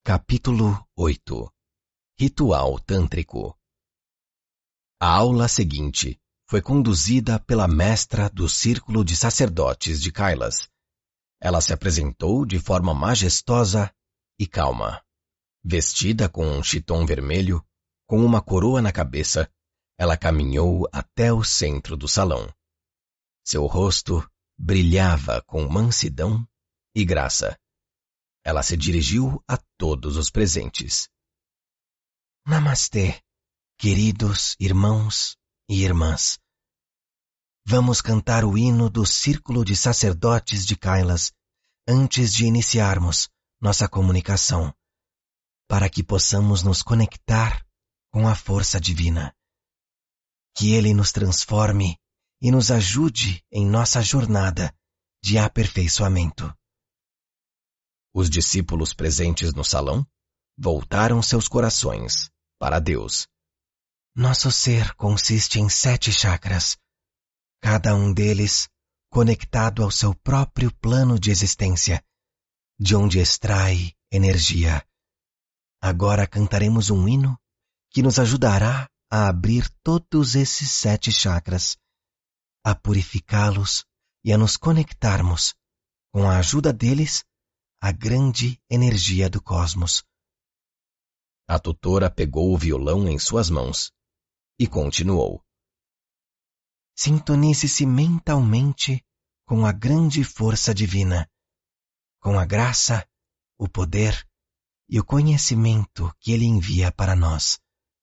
Capítulo 8. Ritual Tântrico. A aula seguinte foi conduzida pela mestra do Círculo de Sacerdotes de Kailas. Ela se apresentou de forma majestosa e calma. Vestida com um chiton vermelho, com uma coroa na cabeça, ela caminhou até o centro do salão. Seu rosto brilhava com mansidão e graça. Ela se dirigiu a todos os presentes. Namastê, queridos irmãos e irmãs. Vamos cantar o hino do Círculo de Sacerdotes de Kailas antes de iniciarmos nossa comunicação, para que possamos nos conectar com a força divina. Que Ele nos transforme e nos ajude em nossa jornada de aperfeiçoamento. Os discípulos presentes no salão voltaram seus corações para Deus. Nosso ser consiste em 7 chakras, cada um deles conectado ao seu próprio plano de existência, de onde extrai energia. Agora cantaremos um hino que nos ajudará a abrir todos esses 7 chakras, a purificá-los e a nos conectarmos, com a ajuda deles, à grande energia do cosmos. A tutora pegou o violão em suas mãos e continuou. Sintonize-se mentalmente com a grande força divina, com a graça, o poder e o conhecimento que Ele envia para nós.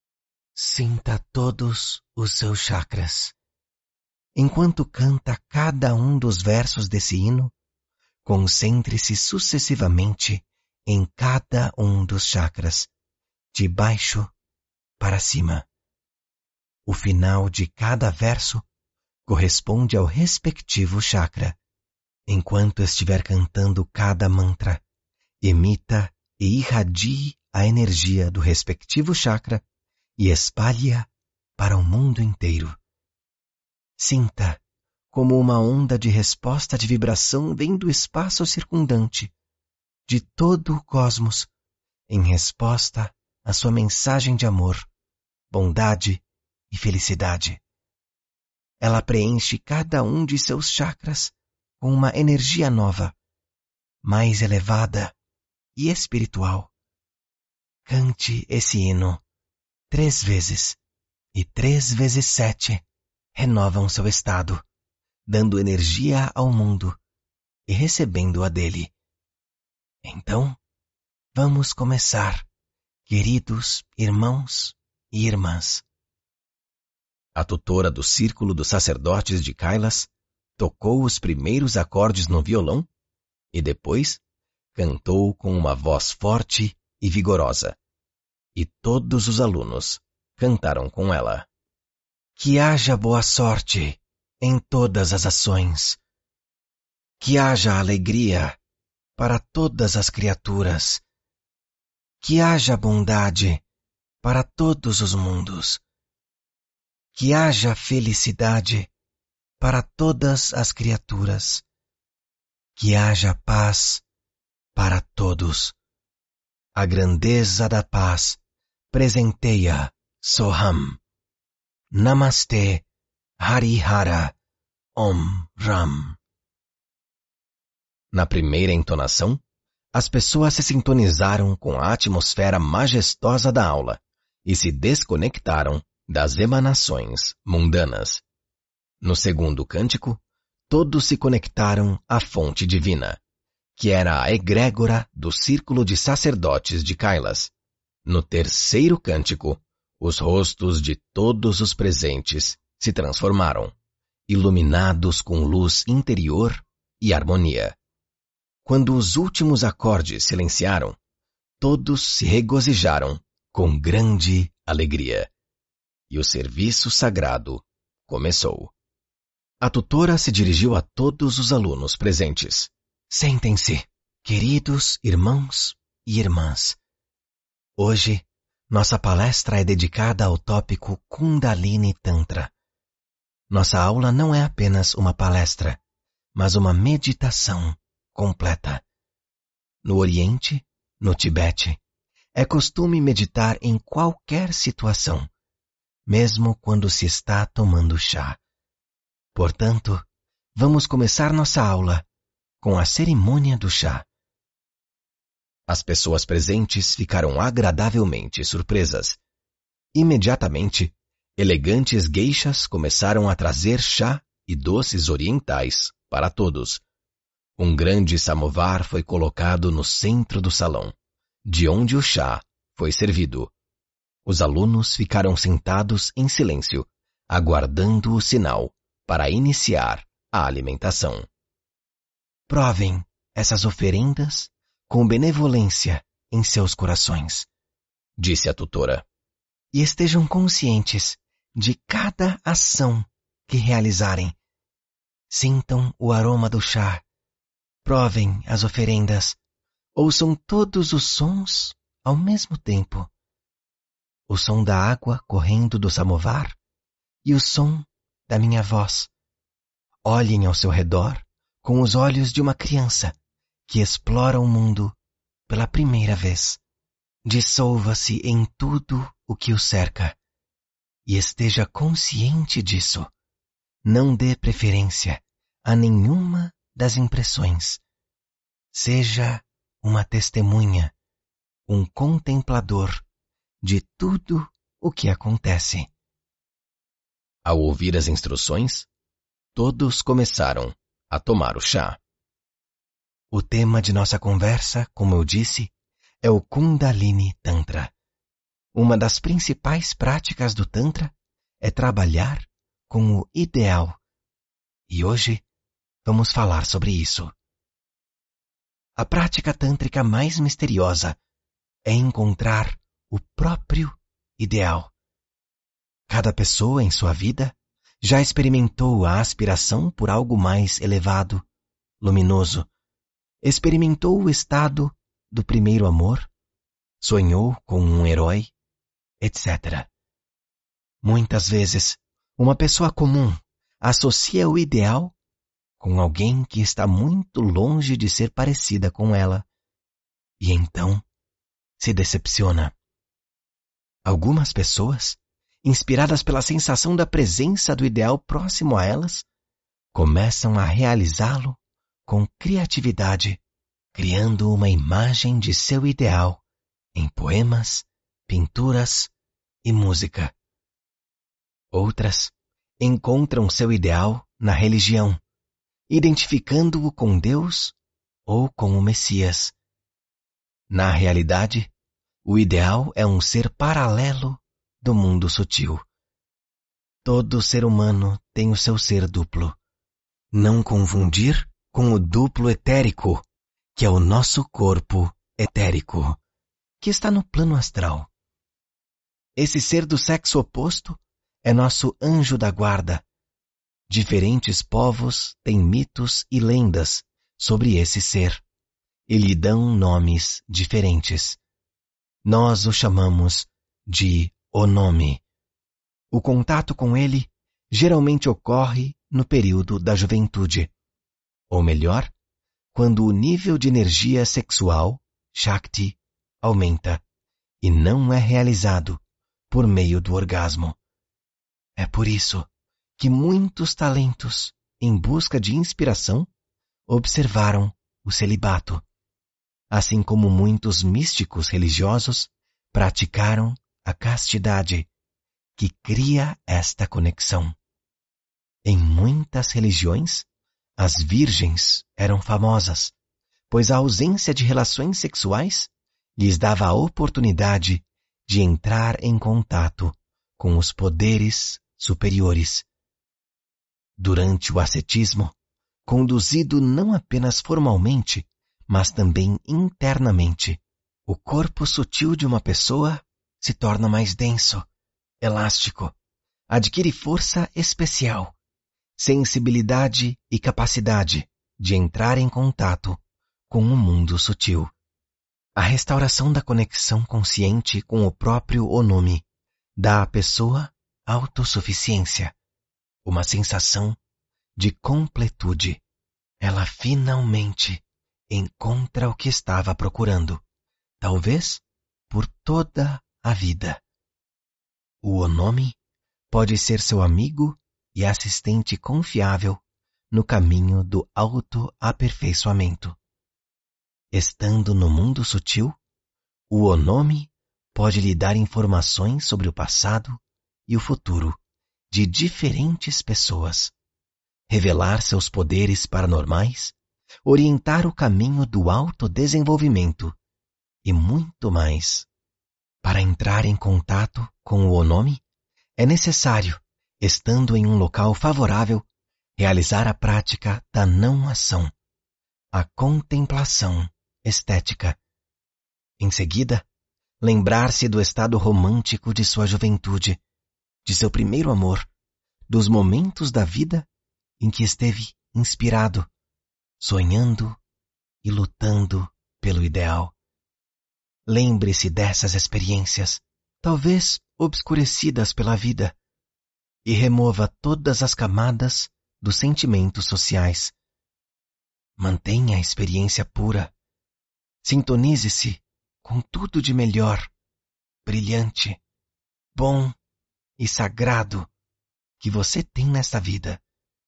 Sinta todos os seus chakras. Enquanto canta cada um dos versos desse hino, concentre-se sucessivamente em cada um dos chakras, de baixo para cima. O final de cada verso corresponde ao respectivo chakra. Enquanto estiver cantando cada mantra, emita e irradie a energia do respectivo chakra e espalhe-a para o mundo inteiro. Sinta como uma onda de resposta de vibração vem do espaço circundante, de todo o cosmos, em resposta à sua mensagem de amor, bondade e felicidade. Ela preenche cada um de seus chakras com uma energia nova, mais elevada e espiritual. Cante esse hino 3 vezes, e 3 vezes 7 renovam seu estado, dando energia ao mundo e recebendo-a dele. Então, vamos começar, queridos irmãos e irmãs. A tutora do Círculo dos Sacerdotes de Kailas tocou os primeiros acordes no violão e depois cantou com uma voz forte e vigorosa. E todos os alunos cantaram com ela. Que haja boa sorte em todas as ações. Que haja alegria para todas as criaturas. Que haja bondade para todos os mundos. Que haja felicidade para todas as criaturas. Que haja paz para todos. A grandeza da paz presenteia Soham. Namastê, Harihara, Om Ram. Na primeira entonação, as pessoas se sintonizaram com a atmosfera majestosa da aula e se desconectaram das emanações mundanas. No segundo cântico, todos se conectaram à fonte divina, que era a egrégora do Círculo de Sacerdotes de Kailas. No terceiro cântico, os rostos de todos os presentes se transformaram, iluminados com luz interior e harmonia. Quando os últimos acordes silenciaram, todos se regozijaram com grande alegria. E o serviço sagrado começou. A tutora se dirigiu a todos os alunos presentes. Sentem-se, queridos irmãos e irmãs. Hoje, nossa palestra é dedicada ao tópico Kundalini Tantra. Nossa aula não é apenas uma palestra, mas uma meditação completa. No Oriente, no Tibete é costume meditar em qualquer situação, mesmo quando se está tomando chá. Portanto, vamos começar nossa aula com a cerimônia do chá. As pessoas presentes ficaram agradavelmente surpresas. Imediatamente, elegantes geishas começaram a trazer chá e doces orientais para todos. Um grande samovar foi colocado no centro do salão, de onde o chá foi servido. Os alunos ficaram sentados em silêncio, aguardando o sinal para iniciar a alimentação. Provem essas oferendas com benevolência em seus corações, disse a tutora, e estejam conscientes de cada ação que realizarem. Sintam o aroma do chá, provem as oferendas, ouçam todos os sons ao mesmo tempo. O som da água correndo do samovar e o som da minha voz. Olhem ao seu redor com os olhos de uma criança que explora o mundo pela primeira vez. Dissolva-se em tudo o que o cerca e esteja consciente disso. Não dê preferência a nenhuma das impressões. Seja uma testemunha, um contemplador de tudo o que acontece. Ao ouvir as instruções, todos começaram a tomar o chá. O tema de nossa conversa, como eu disse, é o Kundalini Tantra. Uma das principais práticas do Tantra é trabalhar com o ideal. E hoje vamos falar sobre isso. A prática tântrica mais misteriosa é encontrar o próprio ideal. Cada pessoa em sua vida já experimentou a aspiração por algo mais elevado, luminoso. Experimentou o estado do primeiro amor, sonhou com um herói, etc. Muitas vezes, uma pessoa comum associa o ideal com alguém que está muito longe de ser parecida com ela, e então se decepciona. Algumas pessoas, inspiradas pela sensação da presença do ideal próximo a elas, começam a realizá-lo com criatividade, criando uma imagem de seu ideal em poemas, pinturas e música. Outras encontram seu ideal na religião, identificando-o com Deus ou com o Messias. Na realidade, o ideal é um ser paralelo do mundo sutil. Todo ser humano tem o seu ser duplo. Não confundir com o duplo etérico, que é o nosso corpo etérico, que está no plano astral. Esse ser do sexo oposto é nosso anjo da guarda. Diferentes povos têm mitos e lendas sobre esse ser, e lhe dão nomes diferentes. Nós o chamamos de Onome. O contato com ele geralmente ocorre no período da juventude, ou melhor, quando o nível de energia sexual, Shakti, aumenta e não é realizado por meio do orgasmo. É por isso que muitos talentos, em busca de inspiração, observaram o celibato, assim como muitos místicos religiosos praticaram a castidade, que cria esta conexão. Em muitas religiões, as virgens eram famosas, pois a ausência de relações sexuais lhes dava a oportunidade de entrar em contato com os poderes superiores. Durante o ascetismo, conduzido não apenas formalmente, mas também internamente, o corpo sutil de uma pessoa se torna mais denso, elástico, adquire força especial, sensibilidade e capacidade de entrar em contato com o mundo sutil. A restauração da conexão consciente com o próprio Onome dá à pessoa autossuficiência, uma sensação de completude. Ela finalmente encontra o que estava procurando, talvez por toda a vida. O Onomi pode ser seu amigo e assistente confiável no caminho do autoaperfeiçoamento. Estando no mundo sutil, o Onomi pode lhe dar informações sobre o passado e o futuro de diferentes pessoas, revelar seus poderes paranormais, orientar o caminho do autodesenvolvimento e muito mais. Para entrar em contato com o Onomi, é necessário, estando em um local favorável, realizar a prática da não-ação, a contemplação estética. Em seguida, lembrar-se do estado romântico de sua juventude, de seu primeiro amor, dos momentos da vida em que esteve inspirado, sonhando e lutando pelo ideal. Lembre-se dessas experiências, talvez obscurecidas pela vida, e remova todas as camadas dos sentimentos sociais. Mantenha a experiência pura. Sintonize-se com tudo de melhor, brilhante, bom e sagrado que você tem nesta vida.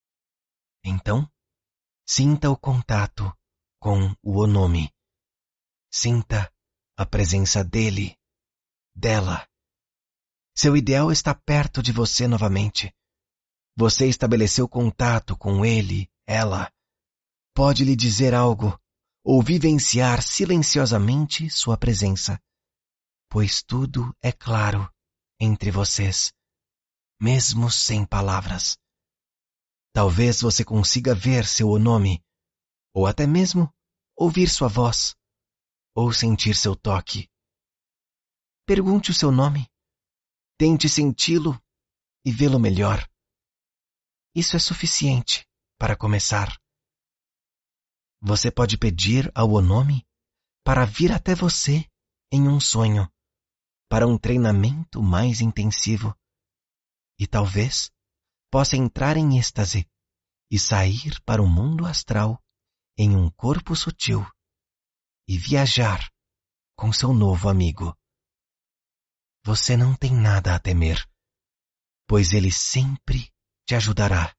Então, sinta o contato com o Onomi. Sinta a presença dele, dela. Seu ideal está perto de você novamente. Você estabeleceu contato com ele, ela. Pode lhe dizer algo ou vivenciar silenciosamente sua presença, pois tudo é claro entre vocês, mesmo sem palavras. Talvez você consiga ver seu Onomi, ou até mesmo ouvir sua voz, ou sentir seu toque. Pergunte o seu nome. Tente senti-lo e vê-lo melhor. Isso é suficiente para começar. Você pode pedir ao Onomi para vir até você em um sonho, para um treinamento mais intensivo. E talvez possa entrar em êxtase e sair para o mundo astral em um corpo sutil e viajar com seu novo amigo. Você não tem nada a temer, pois ele sempre te ajudará.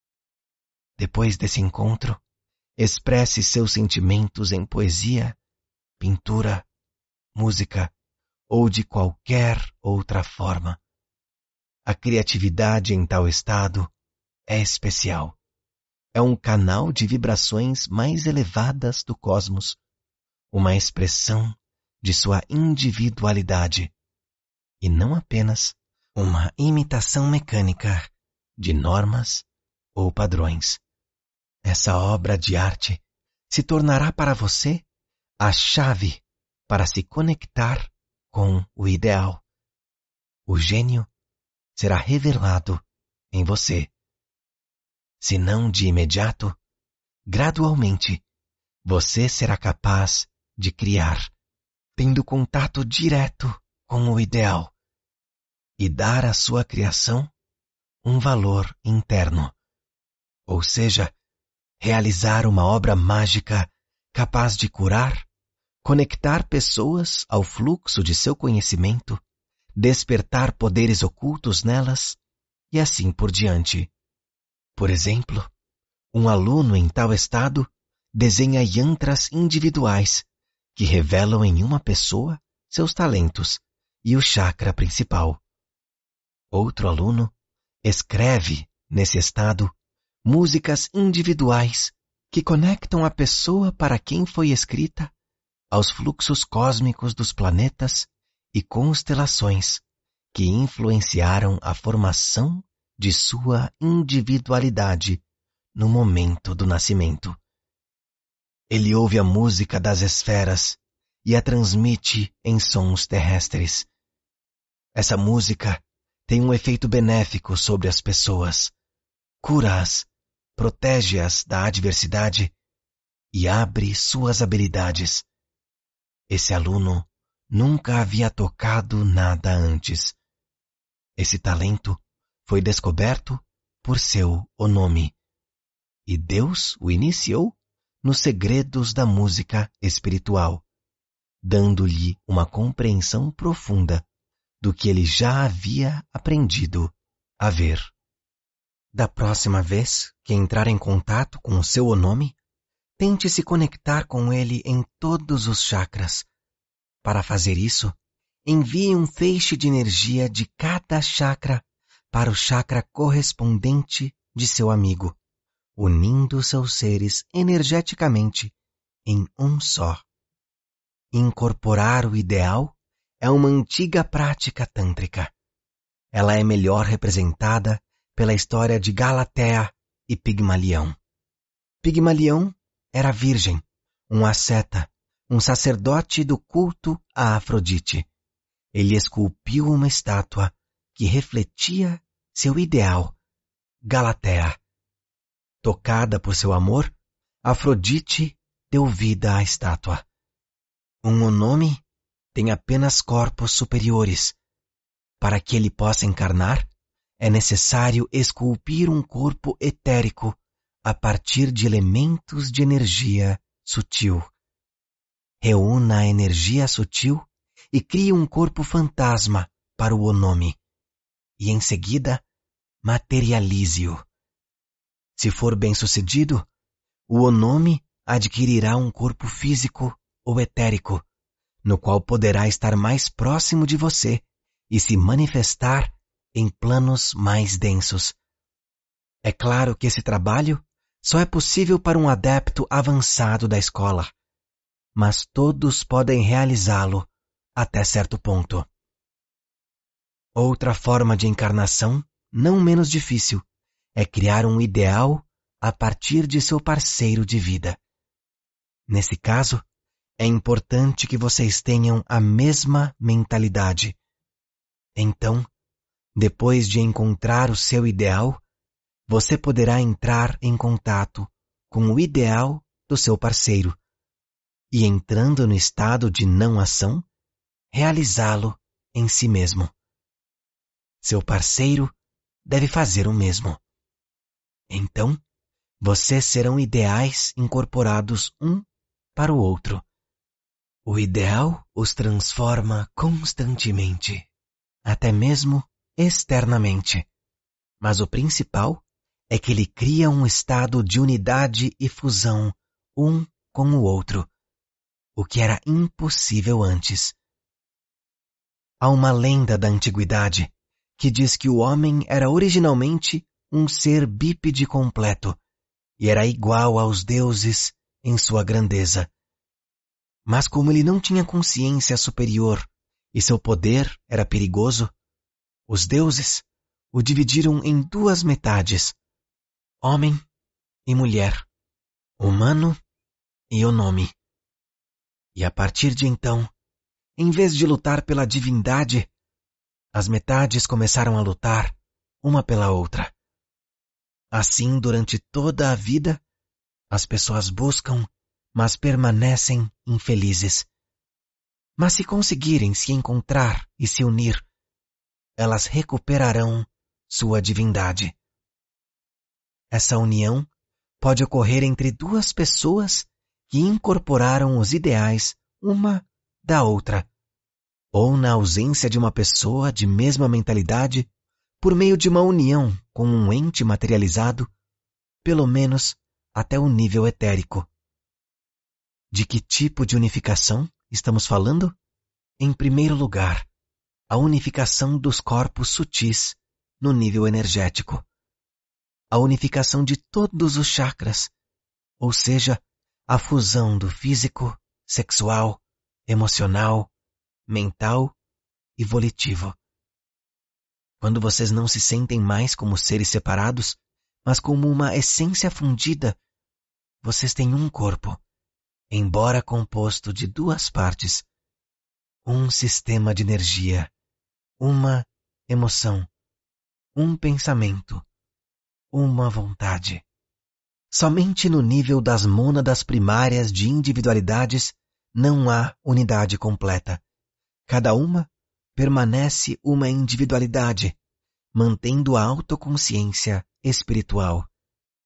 Depois desse encontro, expresse seus sentimentos em poesia, pintura, música ou de qualquer outra forma. A criatividade em tal estado é especial. É um canal de vibrações mais elevadas do cosmos, uma expressão de sua individualidade, e não apenas uma imitação mecânica de normas ou padrões. Essa obra de arte se tornará para você a chave para se conectar com o ideal. O gênio será revelado em você. Se não de imediato, gradualmente, você será capaz de criar, tendo contato direto com o ideal, e dar à sua criação um valor interno, ou seja, realizar uma obra mágica capaz de curar, conectar pessoas ao fluxo de seu conhecimento, despertar poderes ocultos nelas e assim por diante. Por exemplo, um aluno em tal estado desenha yantras individuais que revelam em uma pessoa seus talentos e o chakra principal. Outro aluno escreve, nesse estado, músicas individuais que conectam a pessoa para quem foi escrita aos fluxos cósmicos dos planetas e constelações que influenciaram a formação de sua individualidade no momento do nascimento. Ele ouve a música das esferas e a transmite em sons terrestres. Essa música tem um efeito benéfico sobre as pessoas, cura-as, protege-as da adversidade e abre suas habilidades. Esse aluno nunca havia tocado nada antes. Esse talento foi descoberto por seu Onomi, e Deus o iniciou nos segredos da música espiritual. dando-lhe uma compreensão profunda do que ele já havia aprendido a ver. Da próxima vez que entrar em contato com o seu Onome, tente se conectar com ele em todos os chakras. Para fazer isso, envie um feixe de energia de cada chakra para o chakra correspondente de seu amigo, unindo seus seres energeticamente em um só. Incorporar o ideal é uma antiga prática tântrica. Ela é melhor representada pela história de Galatea e Pigmalião. Pigmalião era virgem, um asceta, um sacerdote do culto a Afrodite. Ele esculpiu uma estátua que refletia seu ideal, Galatea. Tocada por seu amor, Afrodite deu vida à estátua. Um Onome tem apenas corpos superiores. Para que ele possa encarnar, é necessário esculpir um corpo etérico a partir de elementos de energia sutil. Reúna a energia sutil e crie um corpo fantasma para o Onome, e em seguida materialize-o. Se for bem-sucedido, o Onome adquirirá um corpo físico ou etérico, no qual poderá estar mais próximo de você e se manifestar em planos mais densos. É claro que esse trabalho só é possível para um adepto avançado da escola, mas todos podem realizá-lo até certo ponto. Outra forma de encarnação, não menos difícil, é criar um ideal a partir de seu parceiro de vida. Nesse caso, é importante que vocês tenham a mesma mentalidade. Então, depois de encontrar o seu ideal, você poderá entrar em contato com o ideal do seu parceiro e, entrando no estado de não-ação, realizá-lo em si mesmo. Seu parceiro deve fazer o mesmo. Então, vocês serão ideais incorporados um para o outro. O ideal os transforma constantemente, até mesmo externamente. Mas o principal é que ele cria um estado de unidade e fusão um com o outro, o que era impossível antes. Há uma lenda da antiguidade que diz que o homem era originalmente um ser bípede completo e era igual aos deuses em sua grandeza. Mas como ele não tinha consciência superior e seu poder era perigoso, os deuses o dividiram em duas metades, homem e mulher, humano e Onome. E a partir de então, em vez de lutar pela divindade, as metades começaram a lutar uma pela outra. Assim, durante toda a vida, as pessoas buscam, mas permanecem infelizes. Mas se conseguirem se encontrar e se unir, elas recuperarão sua divindade. Essa união pode ocorrer entre duas pessoas que incorporaram os ideais uma da outra, ou na ausência de uma pessoa de mesma mentalidade, por meio de uma união com um ente materializado, pelo menos até o nível etérico. De que tipo de unificação estamos falando? Em primeiro lugar, a unificação dos corpos sutis no nível energético. A unificação de todos os chakras, ou seja, a fusão do físico, sexual, emocional, mental e volitivo. Quando vocês não se sentem mais como seres separados, mas como uma essência fundida, vocês têm um corpo, embora composto de duas partes, um sistema de energia, uma emoção, um pensamento, uma vontade. Somente no nível das mônadas primárias de individualidades não há unidade completa. Cada uma permanece uma individualidade, mantendo a autoconsciência espiritual.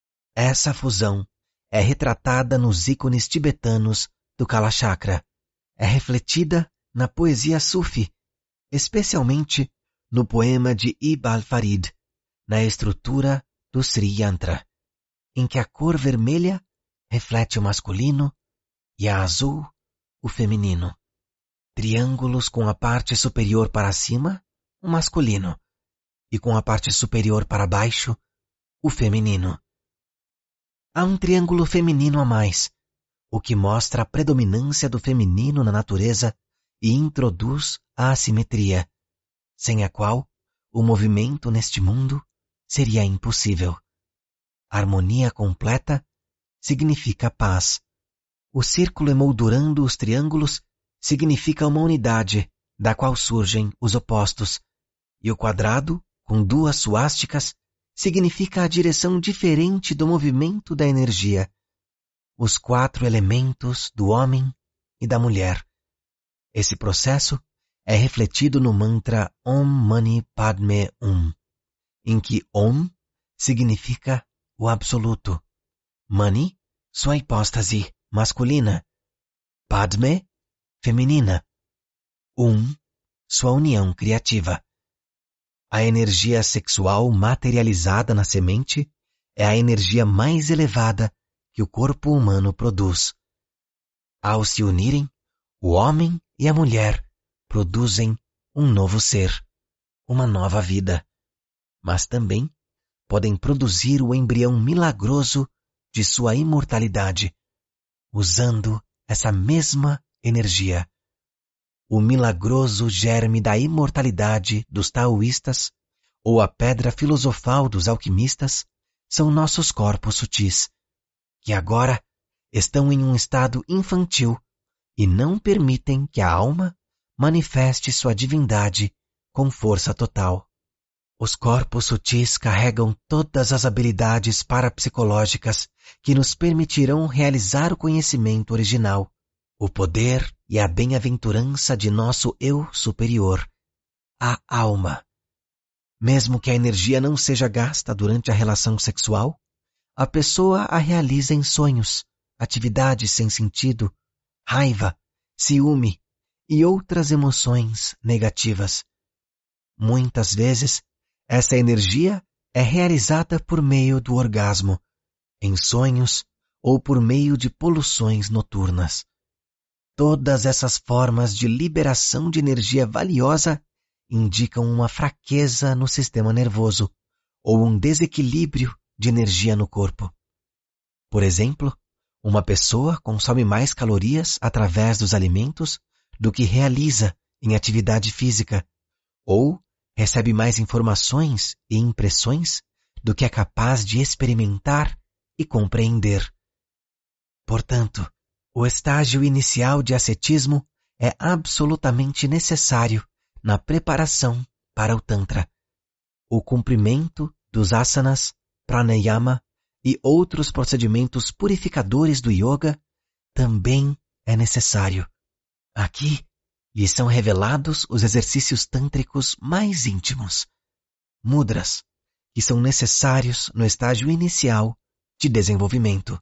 Essa fusão é retratada nos ícones tibetanos do Kala Chakra, é refletida na poesia sufi, especialmente no poema de Ibn al-Farid, na estrutura do Sri Yantra, em que a cor vermelha reflete o masculino e a azul o feminino. Triângulos com a parte superior para cima, o masculino, e com a parte superior para baixo, o feminino. Há um triângulo feminino a mais, o que mostra a predominância do feminino na natureza e introduz a assimetria, sem a qual o movimento neste mundo seria impossível. Harmonia completa significa paz. O círculo emoldurando os triângulos significa uma unidade, da qual surgem os opostos, e o quadrado, com duas suásticas, significa a direção diferente do movimento da energia, os 4 elementos do homem e da mulher. Esse processo é refletido no mantra Om Mani Padme Hum, em que Om significa o absoluto, Mani, sua hipóstase masculina, Padme, feminina, sua união criativa. A energia sexual materializada na semente é a energia mais elevada que o corpo humano produz. Ao se unirem, o homem e a mulher produzem um novo ser, uma nova vida, mas também podem produzir o embrião milagroso de sua imortalidade, usando essa mesma energia. O milagroso germe da imortalidade dos taoístas ou a pedra filosofal dos alquimistas são nossos corpos sutis, que agora estão em um estado infantil e não permitem que a alma manifeste sua divindade com força total. Os corpos sutis carregam todas as habilidades parapsicológicas que nos permitirão realizar o conhecimento original, o poder e a bem-aventurança de nosso eu superior, a alma. Mesmo que a energia não seja gasta durante a relação sexual, a pessoa a realiza em sonhos, atividades sem sentido, raiva, ciúme e outras emoções negativas. Muitas vezes, essa energia é realizada por meio do orgasmo, em sonhos ou por meio de poluições noturnas. Todas essas formas de liberação de energia valiosa indicam uma fraqueza no sistema nervoso ou um desequilíbrio de energia no corpo. Por exemplo, uma pessoa consome mais calorias através dos alimentos do que realiza em atividade física, ou recebe mais informações e impressões do que é capaz de experimentar e compreender. Portanto, o estágio inicial de ascetismo é absolutamente necessário na preparação para o Tantra. O cumprimento dos asanas, pranayama e outros procedimentos purificadores do yoga também é necessário. Aqui lhes são revelados os exercícios tântricos mais íntimos, mudras, que são necessários no estágio inicial de desenvolvimento.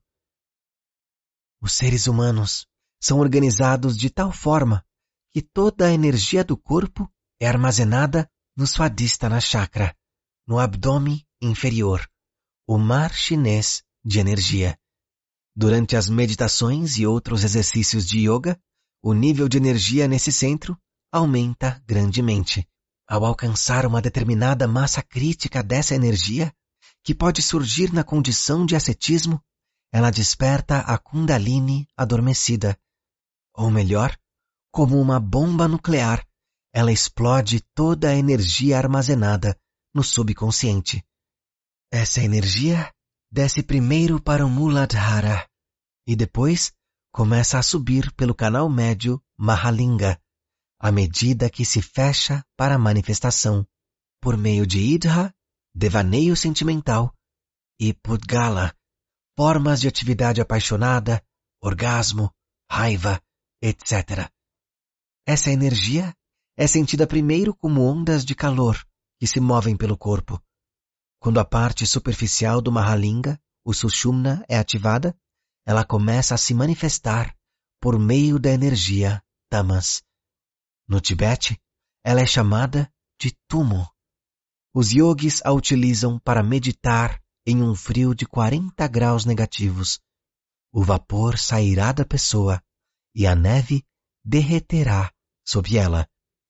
Os seres humanos são organizados de tal forma que toda a energia do corpo é armazenada no Swadhisthana Chakra, no abdômen inferior, o mar chinês de energia. Durante as meditações e outros exercícios de yoga, o nível de energia nesse centro aumenta grandemente. Ao alcançar uma determinada massa crítica dessa energia, que pode surgir na condição de ascetismo, ela desperta a Kundalini adormecida. Ou melhor, como uma bomba nuclear, ela explode toda a energia armazenada no subconsciente. Essa energia desce primeiro para o Muladhara e depois começa a subir pelo canal médio Mahalinga, à medida que se fecha para a manifestação, por meio de Idha, devaneio sentimental, e Pudgala, formas de atividade apaixonada, orgasmo, raiva, etc. Essa energia é sentida primeiro como ondas de calor que se movem pelo corpo. Quando a parte superficial do Mahalinga, o Sushumna, é ativada, ela começa a se manifestar por meio da energia tamas. No Tibete, ela é chamada de tumo. Os yogis a utilizam para meditar em um frio de 40 graus negativos. O vapor sairá da pessoa e a neve derreterá sob ela.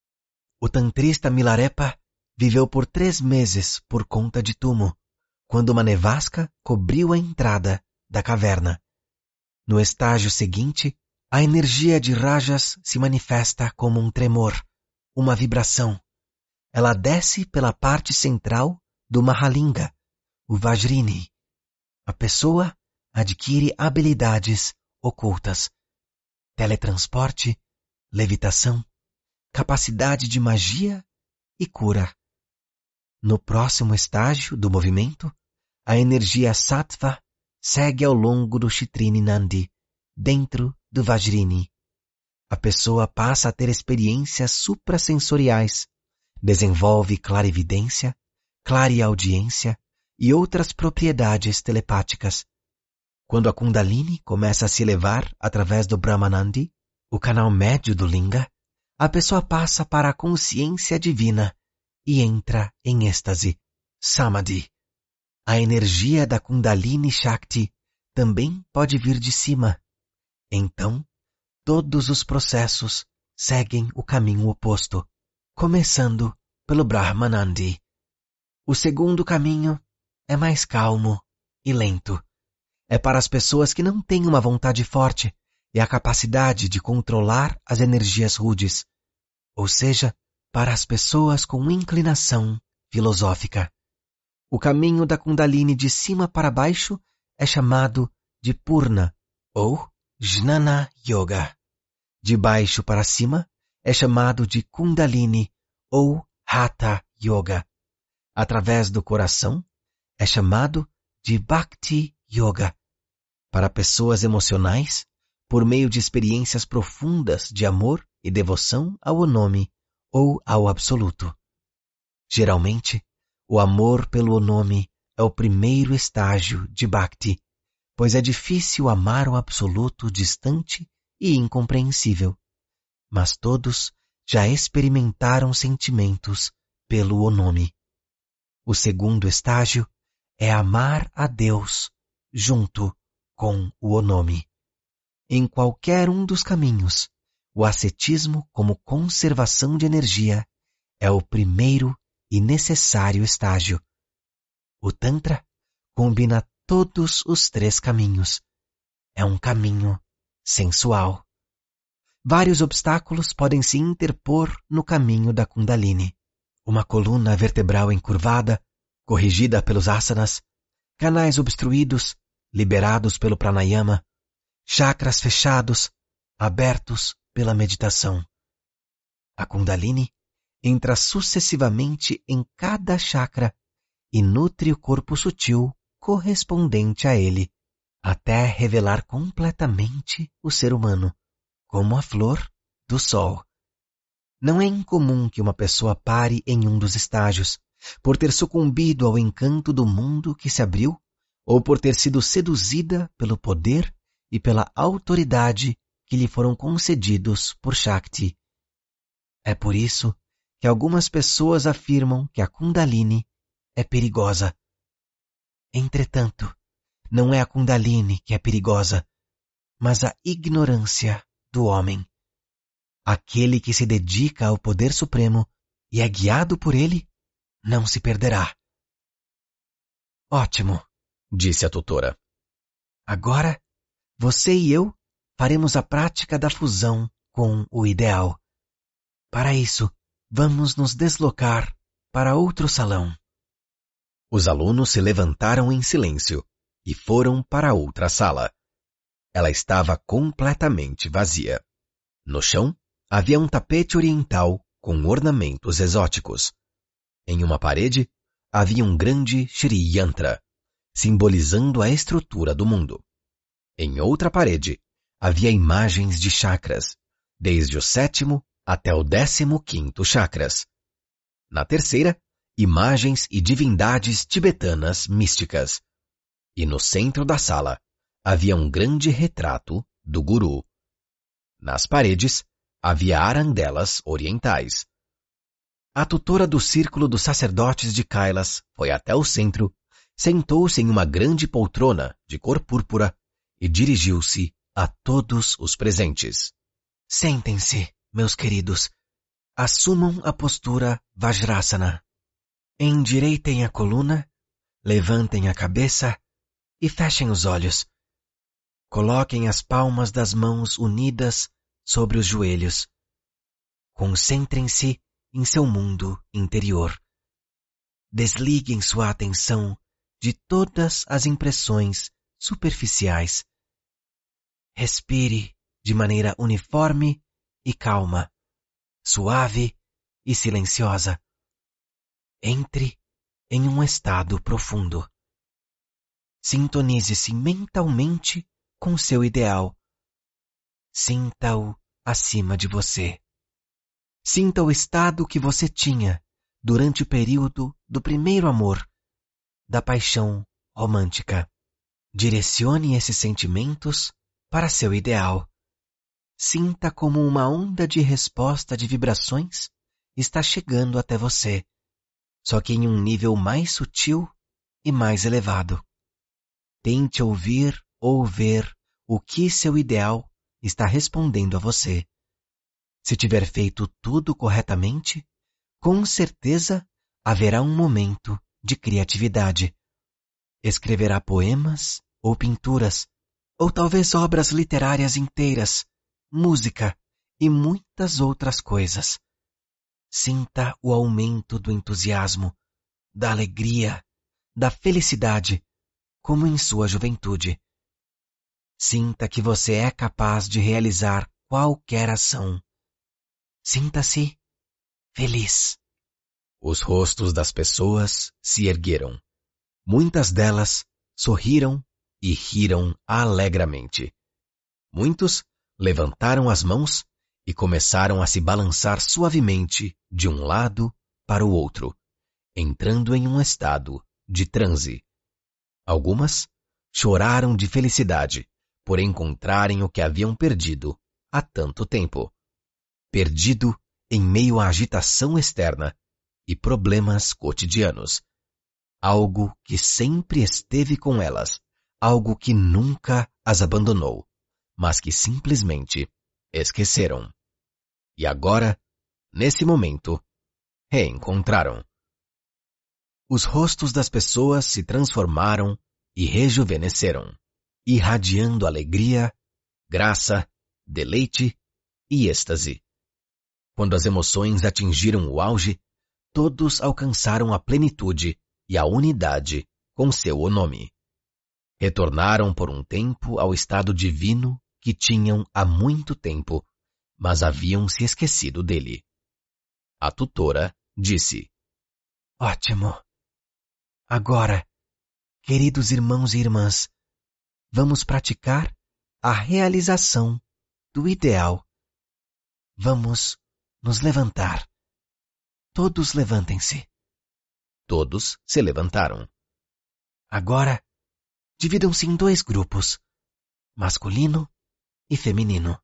O tantrista Milarepa viveu por 3 meses por conta de tumo, quando uma nevasca cobriu a entrada da caverna. No estágio seguinte, a energia de rajas se manifesta como um tremor, uma vibração. Ela desce pela parte central do Mahalinga, o Vajrini. A pessoa adquire habilidades ocultas: teletransporte, levitação, capacidade de magia e cura. No próximo estágio do movimento, a energia sattva segue ao longo do Chitrini Nandi, dentro do Vajrini. A pessoa passa a ter experiências suprassensoriais, desenvolve clarividência, clareaudiência e outras propriedades telepáticas. Quando a Kundalini começa a se elevar através do Brahmanandi, o canal médio do Linga, a pessoa passa para a consciência divina e entra em êxtase, Samadhi. A energia da Kundalini Shakti também pode vir de cima. Então, todos os processos seguem o caminho oposto, começando pelo Brahmanandi. O segundo caminho é mais calmo e lento. É para as pessoas que não têm uma vontade forte e a capacidade de controlar as energias rudes, ou seja, para as pessoas com inclinação filosófica. O caminho da Kundalini de cima para baixo é chamado de Purna ou Jnana Yoga. De baixo para cima é chamado de Kundalini ou Hatha Yoga. Através do coração é chamado de Bhakti Yoga. Para pessoas emocionais, por meio de experiências profundas de amor e devoção ao Onome ou ao Absoluto. Geralmente, o amor pelo Onome é o primeiro estágio de Bhakti, pois é difícil amar o Absoluto distante e incompreensível. Mas todos já experimentaram sentimentos pelo Onome. O segundo estágio é amar a Deus junto com o Onome. Em qualquer um dos caminhos, o ascetismo como conservação de energia é o primeiro e necessário estágio. O Tantra combina todos os 3 caminhos. É um caminho sensual. Vários obstáculos podem se interpor no caminho da Kundalini. Uma coluna vertebral encurvada, corrigida pelos asanas, canais obstruídos, liberados pelo pranayama, chakras fechados, abertos pela meditação. A Kundalini entra sucessivamente em cada chakra e nutre o corpo sutil correspondente a ele, até revelar completamente o ser humano, como a flor do sol. Não é incomum que uma pessoa pare em um dos estágios, por ter sucumbido ao encanto do mundo que se abriu, ou por ter sido seduzida pelo poder e pela autoridade que lhe foram concedidos por Shakti. É por isso que algumas pessoas afirmam que a Kundalini é perigosa. Entretanto, não é a Kundalini que é perigosa, mas a ignorância do homem. Aquele que se dedica ao poder supremo e é guiado por ele, não se perderá. Ótimo, disse a tutora. Agora, você e eu faremos a prática da fusão com o ideal. Para isso, vamos nos deslocar para outro salão. Os alunos se levantaram em silêncio e foram para outra sala. Ela estava completamente vazia. No chão, havia um tapete oriental com ornamentos exóticos. Em uma parede, havia um grande Shri Yantra, simbolizando a estrutura do mundo. Em outra parede, havia imagens de chakras, desde o 7º até o 15º chakras. Na terceira, imagens e divindades tibetanas místicas. E no centro da sala, havia um grande retrato do Guru. Nas paredes, Havia arandelas orientais. A tutora do círculo dos sacerdotes de Kailas foi até o centro, sentou-se em uma grande poltrona de cor púrpura e dirigiu-se a todos os presentes. Sentem-se, meus queridos. Assumam a postura Vajrasana. Endireitem a coluna, levantem a cabeça e fechem os olhos. Coloquem as palmas das mãos unidas sobre os joelhos. Concentrem-se em seu mundo interior. Desliguem sua atenção de todas as impressões superficiais. Respire de maneira uniforme e calma, suave e silenciosa. Entre em um estado profundo. Sintonize-se mentalmente com seu ideal. Sinta-o acima de você. Sinta o estado que você tinha durante o período do primeiro amor, da paixão romântica. Direcione esses sentimentos para seu ideal. Sinta como uma onda de resposta de vibrações está chegando até você, só que em um nível mais sutil e mais elevado. Tente ouvir ou ver o que seu ideal está respondendo a você. Se tiver feito tudo corretamente, com certeza haverá um momento de criatividade. Escreverá poemas ou pinturas, ou talvez obras literárias inteiras, música e muitas outras coisas. Sinta o aumento do entusiasmo, da alegria, da felicidade, como em sua juventude. Sinta que você é capaz de realizar qualquer ação. Sinta-se feliz. Os rostos das pessoas se ergueram. Muitas delas sorriram e riram alegremente. Muitos levantaram as mãos e começaram a se balançar suavemente de um lado para o outro, entrando em um estado de transe. Algumas choraram de felicidade por encontrarem o que haviam perdido há tanto tempo. Perdido em meio à agitação externa e problemas cotidianos. Algo que sempre esteve com elas, algo que nunca as abandonou, mas que simplesmente esqueceram. E agora, nesse momento, reencontraram. Os rostos das pessoas se transformaram e rejuvenesceram, irradiando alegria, graça, deleite e êxtase. Quando as emoções atingiram o auge, todos alcançaram a plenitude e a unidade com seu Onome. Retornaram por um tempo ao estado divino que tinham há muito tempo, mas haviam se esquecido dele. A tutora disse: Ótimo. Agora, queridos irmãos e irmãs, vamos praticar a realização do ideal. Vamos nos levantar. Todos levantem-se. Todos se levantaram. Agora, dividam-se em 2 grupos, masculino e feminino.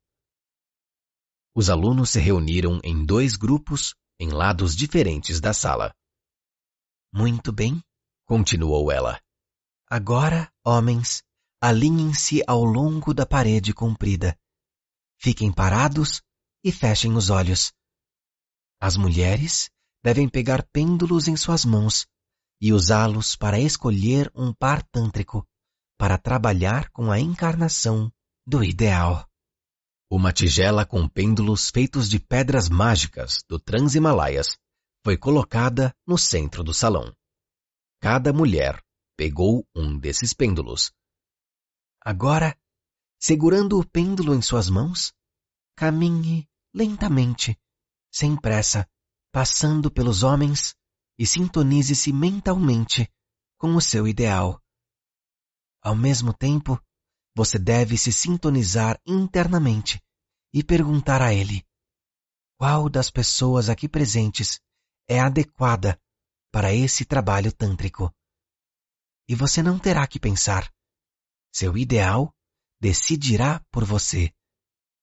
Os alunos se reuniram em 2 grupos em lados diferentes da sala. Muito bem, continuou ela. Agora, homens, alinhem-se ao longo da parede comprida. Fiquem parados e fechem os olhos. As mulheres devem pegar pêndulos em suas mãos e usá-los para escolher um par tântrico, para trabalhar com a encarnação do ideal. Uma tigela com pêndulos feitos de pedras mágicas do Trans-Himalaias foi colocada no centro do salão. Cada mulher pegou um desses pêndulos. Agora, segurando o pêndulo em suas mãos, caminhe lentamente, sem pressa, passando pelos homens e sintonize-se mentalmente com o seu ideal. Ao mesmo tempo, você deve se sintonizar internamente e perguntar a ele: qual das pessoas aqui presentes é adequada para esse trabalho tântrico? E você não terá que pensar. Seu ideal decidirá por você.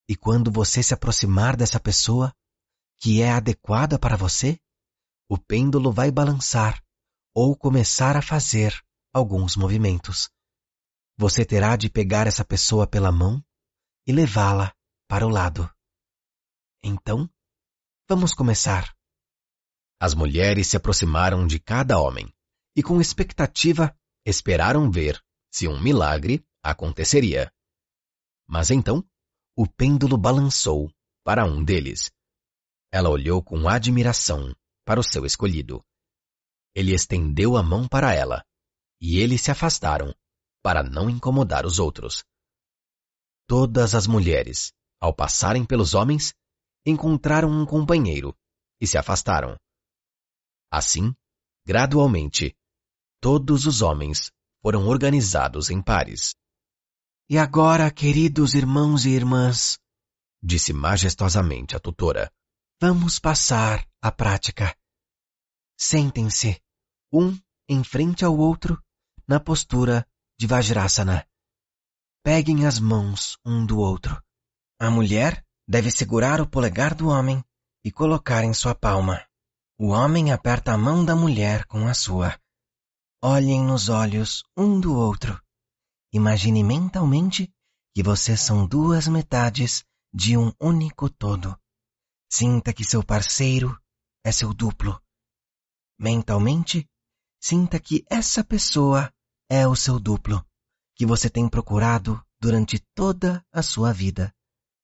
E quando você se aproximar dessa pessoa, que é adequada para você, o pêndulo vai balançar ou começar a fazer alguns movimentos. Você terá de pegar essa pessoa pela mão e levá-la para o lado. Então, vamos começar. As mulheres se aproximaram de cada homem e, com expectativa, esperaram ver se um milagre aconteceria. Mas então, o pêndulo balançou para um deles. Ela olhou com admiração para o seu escolhido. Ele estendeu a mão para ela, e eles se afastaram para não incomodar os outros. Todas as mulheres, ao passarem pelos homens, encontraram um companheiro e se afastaram. Assim, gradualmente, todos os homens foram organizados em pares. E agora, queridos irmãos e irmãs, disse majestosamente a tutora, vamos passar à prática. Sentem-se, um em frente ao outro, na postura de Vajrasana. Peguem as mãos um do outro. A mulher deve segurar o polegar do homem e colocar em sua palma. O homem aperta a mão da mulher com a sua. Olhem nos olhos um do outro. Imagine mentalmente que vocês são duas metades de um único todo. Sinta que seu parceiro é seu duplo. Mentalmente, sinta que essa pessoa é o seu duplo, que você tem procurado durante toda a sua vida.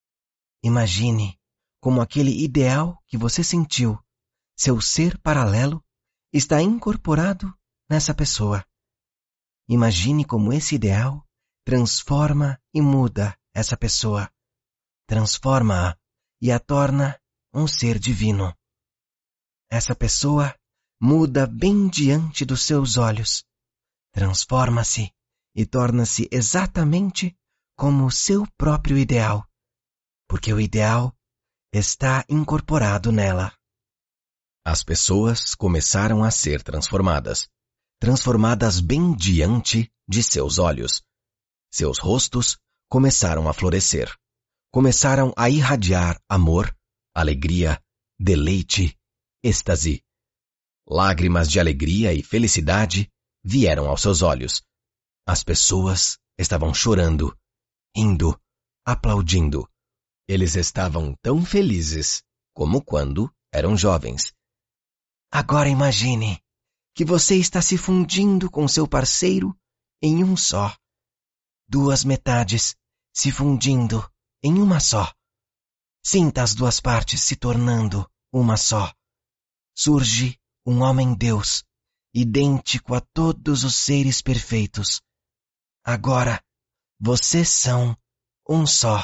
Imagine como aquele ideal que você sentiu, seu ser paralelo, está incorporado nessa pessoa. Imagine como esse ideal transforma e muda essa pessoa. Transforma-a e a torna um ser divino. Essa pessoa muda bem diante dos seus olhos. Transforma-se e torna-se exatamente como o seu próprio ideal, porque o ideal está incorporado nela. As pessoas começaram a ser transformadas bem diante de seus olhos. Seus rostos começaram a florescer, começaram a irradiar amor, alegria, deleite, êxtase. Lágrimas de alegria e felicidade vieram aos seus olhos. As pessoas estavam chorando, rindo, aplaudindo. Eles estavam tão felizes como quando eram jovens. Agora imagine que você está se fundindo com seu parceiro em um só. Duas metades se fundindo em uma só. Sinta as duas partes se tornando uma só. Surge um homem-deus, idêntico a todos os seres perfeitos. Agora, vocês são um só.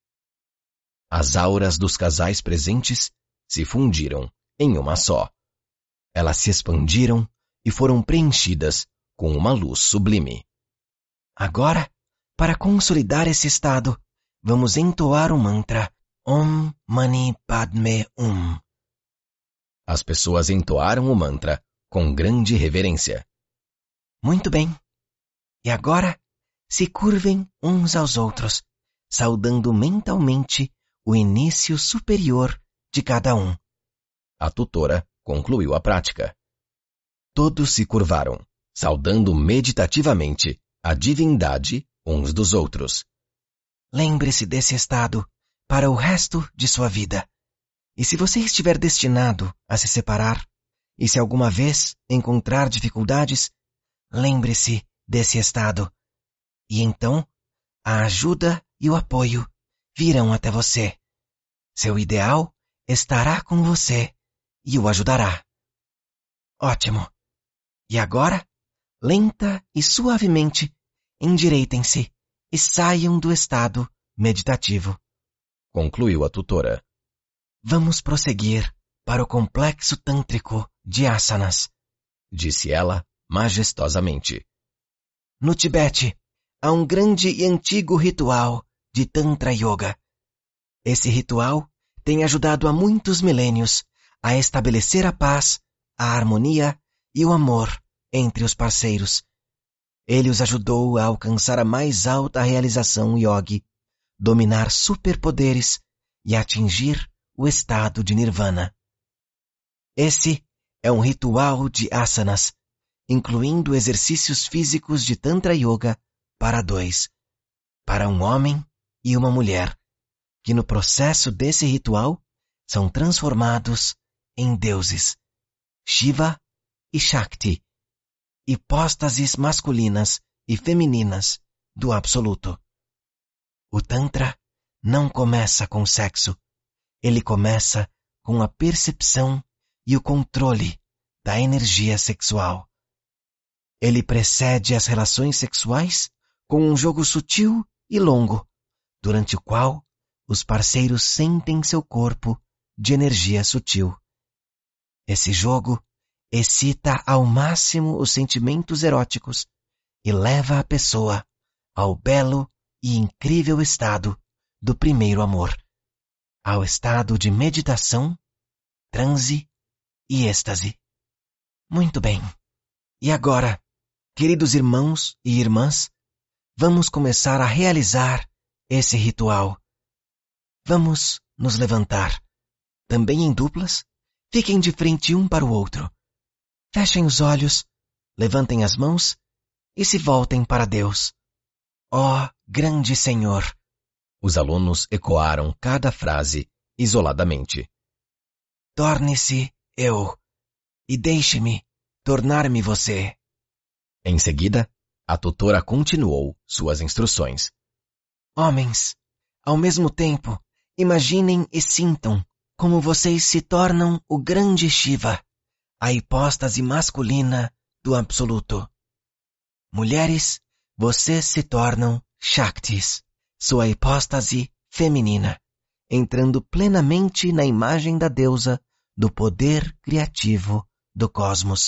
As auras dos casais presentes se fundiram em uma só. Elas se expandiram e foram preenchidas com uma luz sublime. Agora, para consolidar esse estado, vamos entoar o mantra Om Mani Padme Hum. As pessoas entoaram o mantra com grande reverência. Muito bem. E agora, se curvem uns aos outros, saudando mentalmente o início superior de cada um. A tutora concluiu a prática. Todos se curvaram, saudando meditativamente a divindade uns dos outros. Lembre-se desse estado para o resto de sua vida. E se você estiver destinado a se separar, e se alguma vez encontrar dificuldades, lembre-se desse estado. E então, a ajuda e o apoio virão até você. Seu ideal estará com você e o ajudará. Ótimo! E agora, lenta e suavemente, endireitem-se e saiam do estado meditativo. Concluiu a tutora. Vamos prosseguir para o complexo tântrico de asanas, disse ela majestosamente. No Tibete, há um grande e antigo ritual de Tantra Yoga. Esse ritual tem ajudado há muitos milênios a estabelecer a paz, a harmonia e o amor entre os parceiros. Ele os ajudou a alcançar a mais alta realização yogi, dominar superpoderes e atingir o estado de Nirvana. Esse é um ritual de asanas, incluindo exercícios físicos de Tantra Yoga para dois, para um homem e uma mulher, que no processo desse ritual são transformados em deuses, Shiva e Shakti, hipóstases masculinas e femininas do Absoluto. O Tantra não começa com sexo, ele começa com a percepção e o controle da energia sexual. Ele precede as relações sexuais com um jogo sutil e longo, durante o qual os parceiros sentem seu corpo de energia sutil. Esse jogo excita ao máximo os sentimentos eróticos e leva a pessoa ao belo e incrível estado do primeiro amor, ao estado de meditação, transe e êxtase. Muito bem. E agora, queridos irmãos e irmãs, vamos começar a realizar esse ritual. Vamos nos levantar. Também em duplas, fiquem de frente um para o outro. Fechem os olhos, levantem as mãos e se voltem para Deus. Ó grande Senhor! Os alunos ecoaram cada frase isoladamente. Torne-se eu e deixe-me tornar-me você. Em seguida, a tutora continuou suas instruções. Homens, ao mesmo tempo, imaginem e sintam como vocês se tornam o grande Shiva, a hipóstase masculina do Absoluto. Mulheres, vocês se tornam Shaktis, sua hipóstase feminina, entrando plenamente na imagem da deusa do poder criativo do cosmos.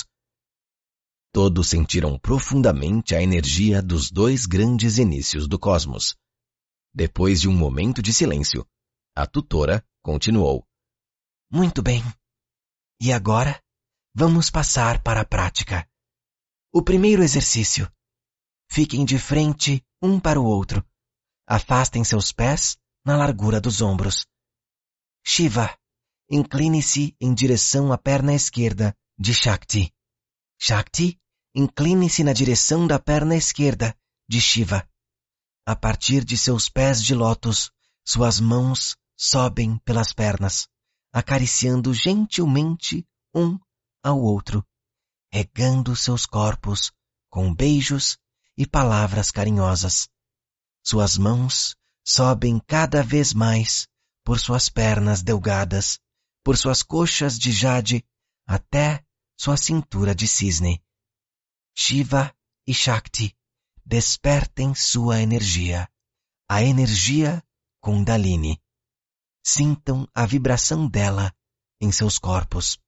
Todos sentiram profundamente a energia dos dois grandes inícios do cosmos. Depois de um momento de silêncio, a tutora continuou. Muito bem. E agora, vamos passar para a prática. O primeiro exercício. Fiquem de frente um para o outro. Afastem seus pés na largura dos ombros. Shiva, incline-se em direção à perna esquerda de Shakti. Shakti, incline-se na direção da perna esquerda de Shiva. A partir de seus pés de lótus, suas mãos sobem pelas pernas, acariciando gentilmente um ao outro, regando seus corpos com beijos e palavras carinhosas. Suas mãos sobem cada vez mais por suas pernas delgadas, por suas coxas de jade, até sua cintura de cisne. Shiva e Shakti, despertem sua energia, a energia Kundalini. Sintam a vibração dela em seus corpos.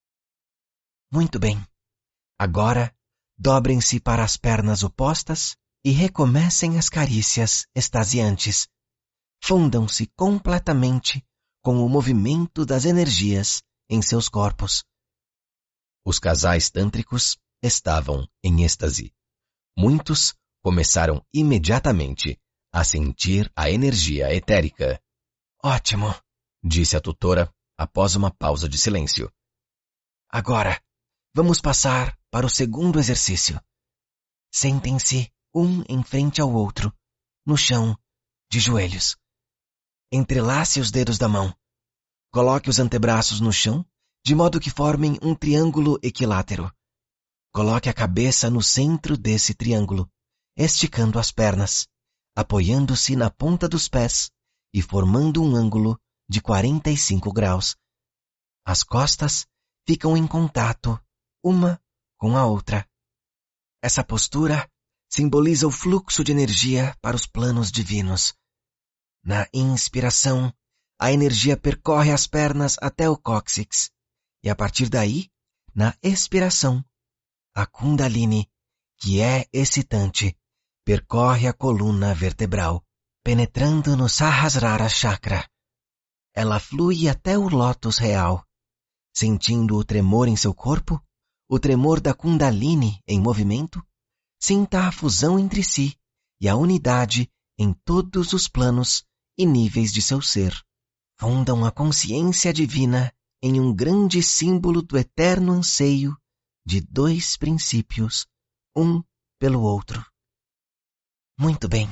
Muito bem. Agora, dobrem-se para as pernas opostas e recomecem as carícias extasiantes. Fundam-se completamente com o movimento das energias em seus corpos. Os casais tântricos estavam em êxtase. Muitos começaram imediatamente a sentir a energia etérica. Ótimo, disse a tutora após uma pausa de silêncio. Agora, vamos passar para o segundo exercício. Sentem-se um em frente ao outro, no chão, de joelhos. Entrelace os dedos da mão. Coloque os antebraços no chão, de modo que formem um triângulo equilátero. Coloque a cabeça no centro desse triângulo, esticando as pernas, apoiando-se na ponta dos pés e formando um ângulo de 45 graus. As costas ficam em contato, uma com a outra. Essa postura simboliza o fluxo de energia para os planos divinos. Na inspiração, a energia percorre as pernas até o cóccix, e a partir daí, na expiração, a Kundalini, que é excitante, percorre a coluna vertebral, penetrando no Sahasrara Chakra. Ela flui até o lótus real. Sentindo o tremor em seu corpo, o tremor da Kundalini em movimento, sinta a fusão entre si e a unidade em todos os planos e níveis de seu ser. Fundam a consciência divina em um grande símbolo do eterno anseio de dois princípios, um pelo outro. Muito bem.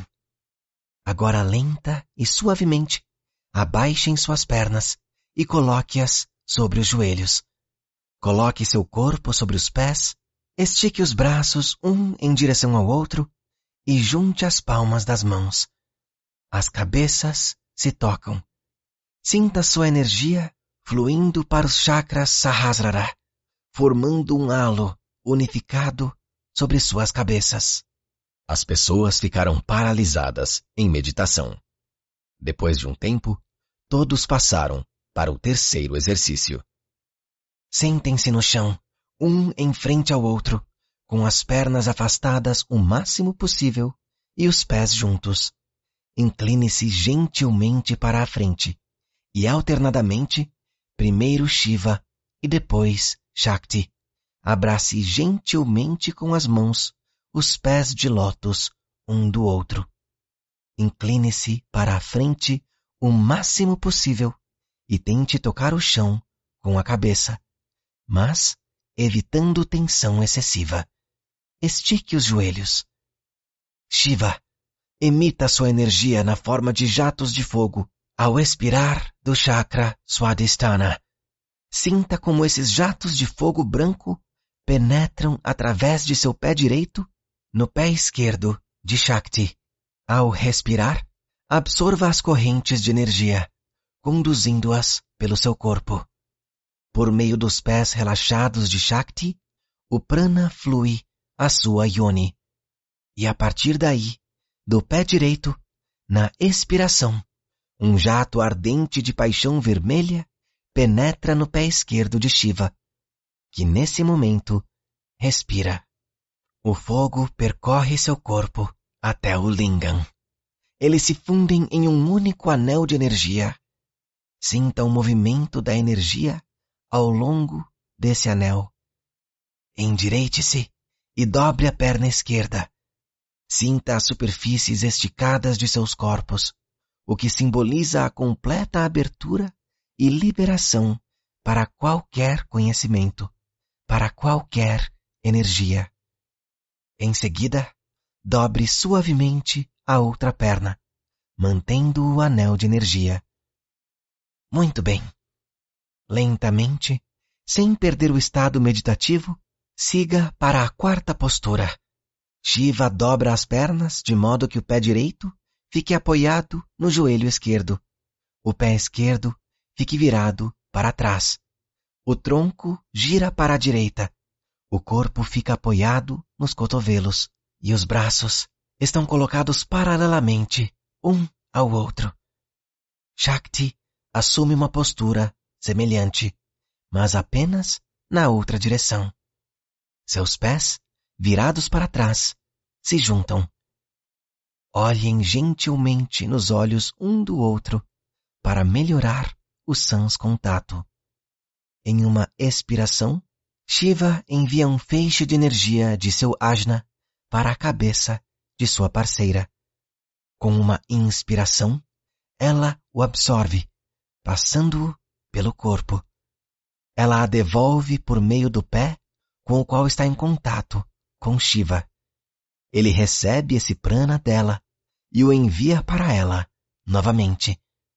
Agora lenta e suavemente, abaixem suas pernas e coloque-as sobre os joelhos. Coloque seu corpo sobre os pés, estique os braços um em direção ao outro e junte as palmas das mãos. As cabeças se tocam. Sinta sua energia fluindo para os chakras Sahasrara, formando um halo unificado sobre suas cabeças. As pessoas ficaram paralisadas em meditação. Depois de um tempo, todos passaram para o terceiro exercício. Sentem-se no chão, um em frente ao outro, com as pernas afastadas o máximo possível e os pés juntos. Incline-se gentilmente para a frente e, alternadamente, primeiro Shiva e depois Shakti. Abrace gentilmente com as mãos os pés de lótus um do outro. Incline-se para a frente o máximo possível e tente tocar o chão com a cabeça, mas evitando tensão excessiva. Estique os joelhos. Shiva, emita sua energia na forma de jatos de fogo ao expirar do chakra Swadhisthana. Sinta como esses jatos de fogo branco penetram através de seu pé direito no pé esquerdo de Shakti. Ao respirar, absorva as correntes de energia, conduzindo-as pelo seu corpo. Por meio dos pés relaxados de Shakti, o prana flui à sua yoni. E a partir daí, do pé direito, na expiração, um jato ardente de paixão vermelha penetra no pé esquerdo de Shiva, que nesse momento respira. O fogo percorre seu corpo até o lingam. Eles se fundem em um único anel de energia. Sinta o movimento da energia ao longo desse anel. Endireite-se e dobre a perna esquerda. Sinta as superfícies esticadas de seus corpos, o que simboliza a completa abertura e liberação para qualquer conhecimento, para qualquer energia. Em seguida, dobre suavemente a outra perna, mantendo o anel de energia. Muito bem. Lentamente, sem perder o estado meditativo, siga para a quarta postura. Shiva dobra as pernas de modo que o pé direito fique apoiado no joelho esquerdo. O pé esquerdo fique virado para trás. O tronco gira para a direita. O corpo fica apoiado nos cotovelos e os braços estão colocados paralelamente, um ao outro. Shakti assume uma postura semelhante, mas apenas na outra direção. Seus pés, virados para trás, se juntam. Olhem gentilmente nos olhos um do outro para melhorar o sans-contato. Em uma expiração, Shiva envia um feixe de energia de seu ajna para a cabeça de sua parceira. Com uma inspiração, ela o absorve, passando-o pelo corpo. Ela a devolve por meio do pé com o qual está em contato com Shiva. Ele recebe esse prana dela e o envia para ela novamente.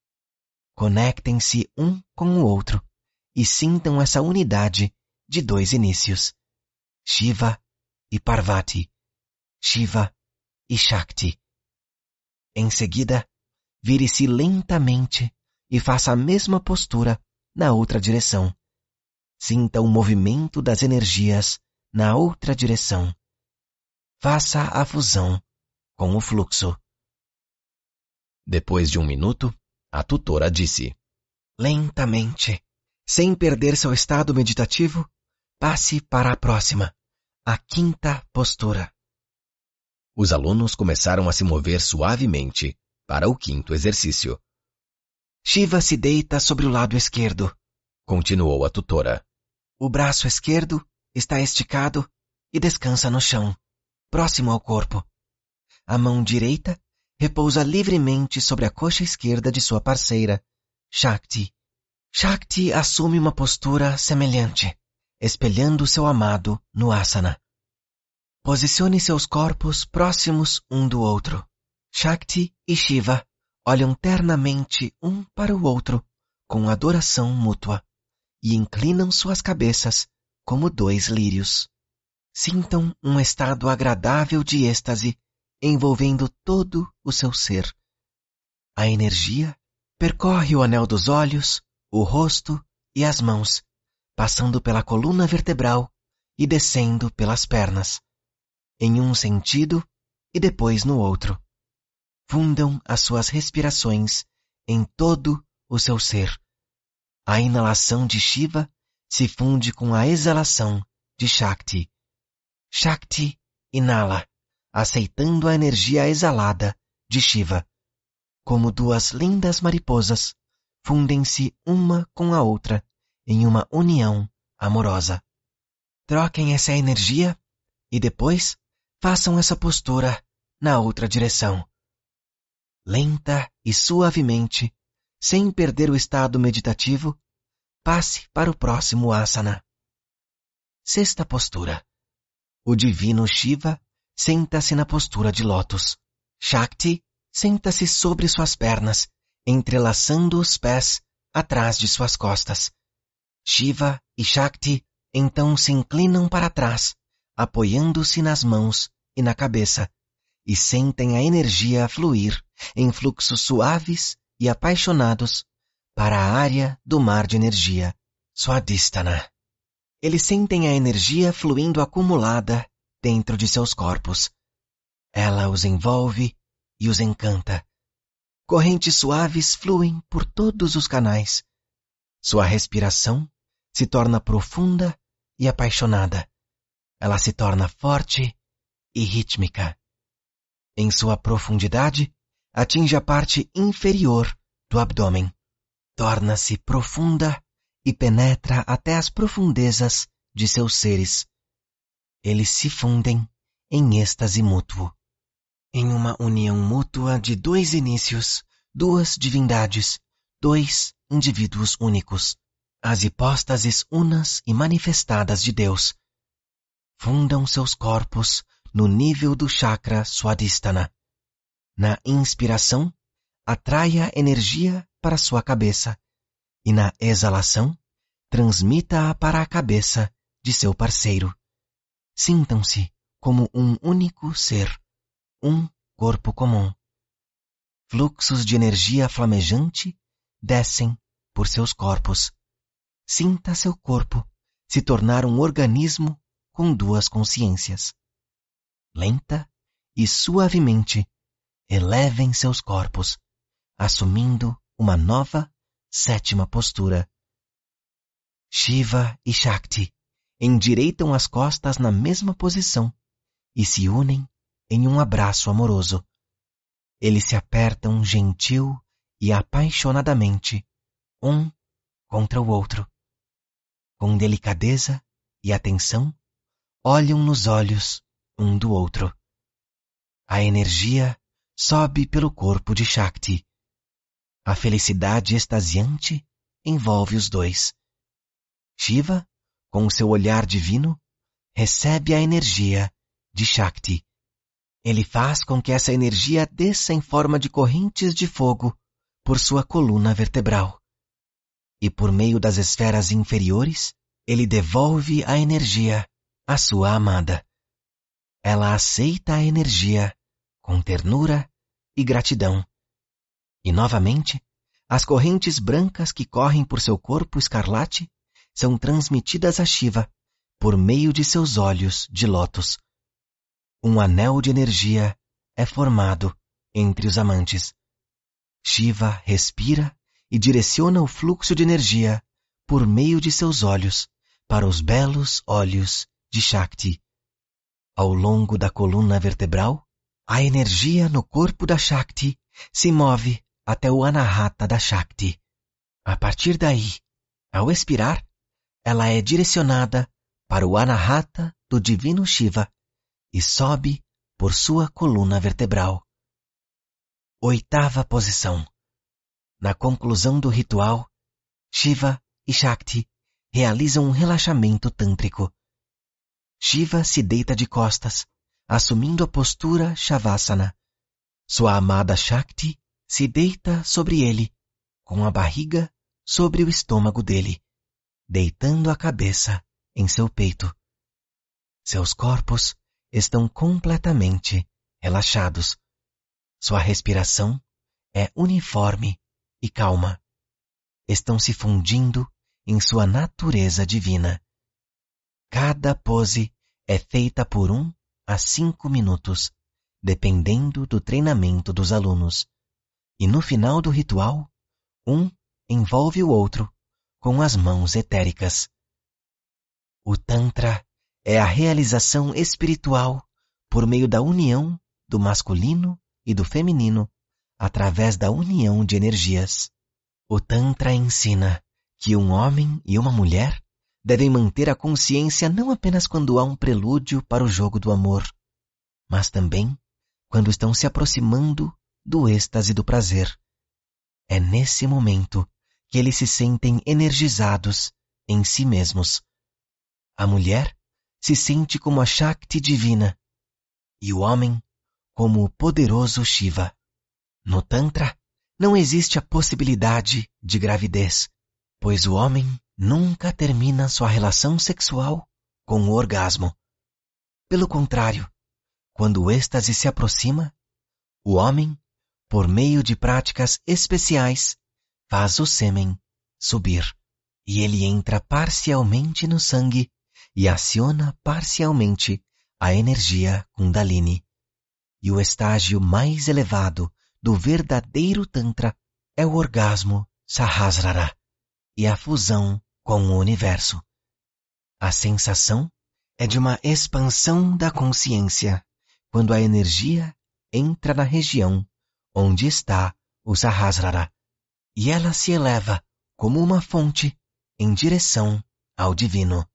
Conectem-se um com o outro e sintam essa unidade de dois inícios, Shiva e Parvati, Shiva e Shakti. Em seguida, vire-se lentamente e faça a mesma postura na outra direção. Sinta o movimento das energias na outra direção. Faça a fusão com o fluxo. Depois de 1 minuto, a tutora disse: Lentamente, sem perder seu estado meditativo, passe para a próxima, a quinta postura. Os alunos começaram a se mover suavemente para o quinto exercício. Shiva se deita sobre o lado esquerdo, continuou a tutora. O braço esquerdo está esticado e descansa no chão, próximo ao corpo. A mão direita repousa livremente sobre a coxa esquerda de sua parceira, Shakti. Shakti assume uma postura semelhante, espelhando seu amado no asana. Posicione seus corpos próximos um do outro. Shakti e Shiva olham ternamente um para o outro, com adoração mútua, e inclinam suas cabeças como dois lírios. Sintam um estado agradável de êxtase envolvendo todo o seu ser. A energia percorre o anel dos olhos, o rosto e as mãos, passando pela coluna vertebral e descendo pelas pernas, em um sentido e depois no outro. Fundam as suas respirações em todo o seu ser. A inalação de Shiva se funde com a exalação de Shakti. Shakti inala, aceitando a energia exalada de Shiva. Como duas lindas mariposas, fundem-se uma com a outra em uma união amorosa. Troquem essa energia e depois façam essa postura na outra direção. Lenta e suavemente, sem perder o estado meditativo, passe para o próximo asana. Sexta postura. O divino Shiva senta-se na postura de lótus. Shakti senta-se sobre suas pernas, entrelaçando os pés atrás de suas costas. Shiva e Shakti então se inclinam para trás, apoiando-se nas mãos e na cabeça, e sentem a energia fluir em fluxos suaves e apaixonados para a área do mar de energia, Swadhisthana. Eles sentem a energia fluindo acumulada dentro de seus corpos. Ela os envolve e os encanta. Correntes suaves fluem por todos os canais. Sua respiração se torna profunda e apaixonada. Ela se torna forte e rítmica. Em sua profundidade, atinge a parte inferior do abdômen. Torna-se profunda e penetra até as profundezas de seus seres. Eles se fundem em êxtase mútuo. Em uma união mútua de dois inícios, duas divindades, dois indivíduos únicos, as hipóstases unas e manifestadas de Deus. Fundam seus corpos no nível do chakra Swadhisthana. Na inspiração, atraia energia para sua cabeça e na exalação, transmita-a para a cabeça de seu parceiro. Sintam-se como um único ser, um corpo comum. Fluxos de energia flamejante descem por seus corpos. Sinta seu corpo se tornar um organismo com duas consciências. Lenta e suavemente, elevem seus corpos, assumindo uma nova sétima postura. Shiva e Shakti endireitam as costas na mesma posição e se unem em um abraço amoroso. Eles se apertam gentil e apaixonadamente, um contra o outro. Com delicadeza e atenção, olham nos olhos um do outro. A energia sobe pelo corpo de Shakti. A felicidade extasiante envolve os dois. Shiva, com seu olhar divino, recebe a energia de Shakti. Ele faz com que essa energia desça em forma de correntes de fogo por sua coluna vertebral. E por meio das esferas inferiores, ele devolve a energia à sua amada. Ela aceita a energia com ternura e gratidão. E novamente, as correntes brancas que correm por seu corpo escarlate são transmitidas a Shiva por meio de seus olhos de lótus. Um anel de energia é formado entre os amantes. Shiva respira e direciona o fluxo de energia por meio de seus olhos para os belos olhos de Shakti. Ao longo da coluna vertebral, a energia no corpo da Shakti se move até o Anahata da Shakti. A partir daí, ao expirar, ela é direcionada para o Anahata do divino Shiva e sobe por sua coluna vertebral. 8ª posição. Na conclusão do ritual, Shiva e Shakti realizam um relaxamento tântrico. Shiva se deita de costas, assumindo a postura Shavasana. Sua amada Shakti se deita sobre ele, com a barriga sobre o estômago dele, deitando a cabeça em seu peito. Seus corpos estão completamente relaxados. Sua respiração é uniforme e calma. Estão se fundindo em sua natureza divina. Cada pose é feita por 1 a 5 minutos, dependendo do treinamento dos alunos. E no final do ritual, um envolve o outro com as mãos etéricas. O Tantra é a realização espiritual por meio da união do masculino e do feminino através da união de energias. O Tantra ensina que um homem e uma mulher devem manter a consciência não apenas quando há um prelúdio para o jogo do amor, mas também quando estão se aproximando do êxtase do prazer. É nesse momento que eles se sentem energizados em si mesmos. A mulher se sente como a Shakti divina e o homem como o poderoso Shiva. No Tantra, não existe a possibilidade de gravidez, pois o homem nunca termina sua relação sexual com o orgasmo. Pelo contrário, quando o êxtase se aproxima, o homem, por meio de práticas especiais, faz o sêmen subir, e ele entra parcialmente no sangue e aciona parcialmente a energia Kundalini. E o estágio mais elevado do verdadeiro Tantra é o orgasmo Sahasrara e a fusão com o universo. A sensação é de uma expansão da consciência quando a energia entra na região onde está o Sahasrara e ela se eleva como uma fonte em direção ao divino.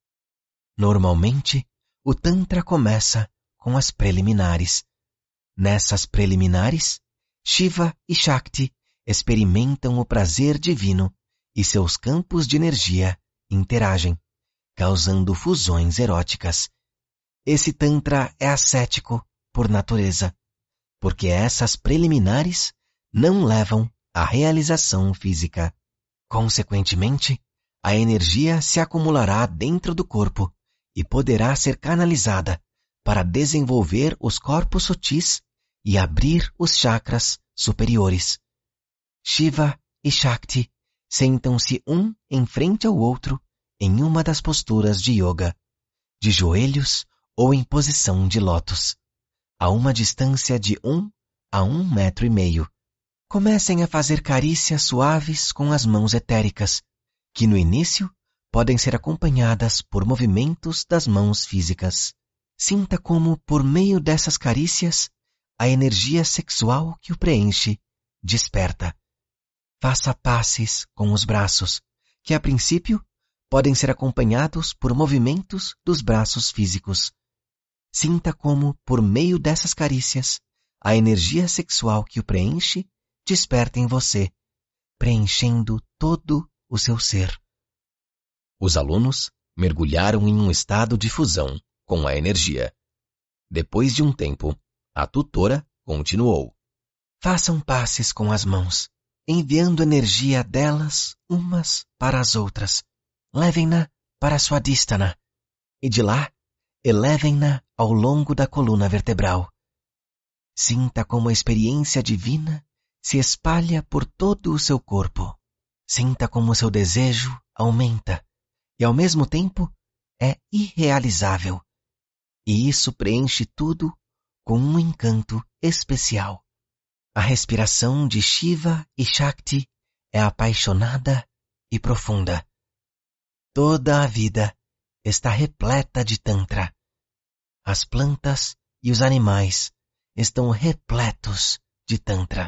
Normalmente, o Tantra começa com as preliminares. Nessas preliminares, Shiva e Shakti experimentam o prazer divino e seus campos de energia interagem, causando fusões eróticas. Esse Tantra é ascético por natureza, porque essas preliminares não levam à realização física. Consequentemente, a energia se acumulará dentro do corpo e poderá ser canalizada para desenvolver os corpos sutis e abrir os chakras superiores. Shiva e Shakti sentam-se um em frente ao outro em uma das posturas de yoga, de joelhos ou em posição de lótus, a uma distância de 1 a 1,5 metros. Comecem a fazer carícias suaves com as mãos etéricas, que no início podem ser acompanhadas por movimentos das mãos físicas. Sinta como, por meio dessas carícias, a energia sexual que o preenche desperta. Faça passes com os braços, que a princípio podem ser acompanhados por movimentos dos braços físicos. Sinta como, por meio dessas carícias, a energia sexual que o preenche desperta em você, preenchendo todo o seu ser. Os alunos mergulharam em um estado de fusão com a energia. Depois de um tempo, a tutora continuou. Façam passes com as mãos, enviando energia delas umas para as outras. Levem-na para Swadhisthana e de lá elevem-na ao longo da coluna vertebral. Sinta como a experiência divina se espalha por todo o seu corpo. Sinta como seu desejo aumenta e ao mesmo tempo é irrealizável. E isso preenche tudo com um encanto especial. A respiração de Shiva e Shakti é apaixonada e profunda. Toda a vida está repleta de Tantra. As plantas e os animais estão repletos de Tantra.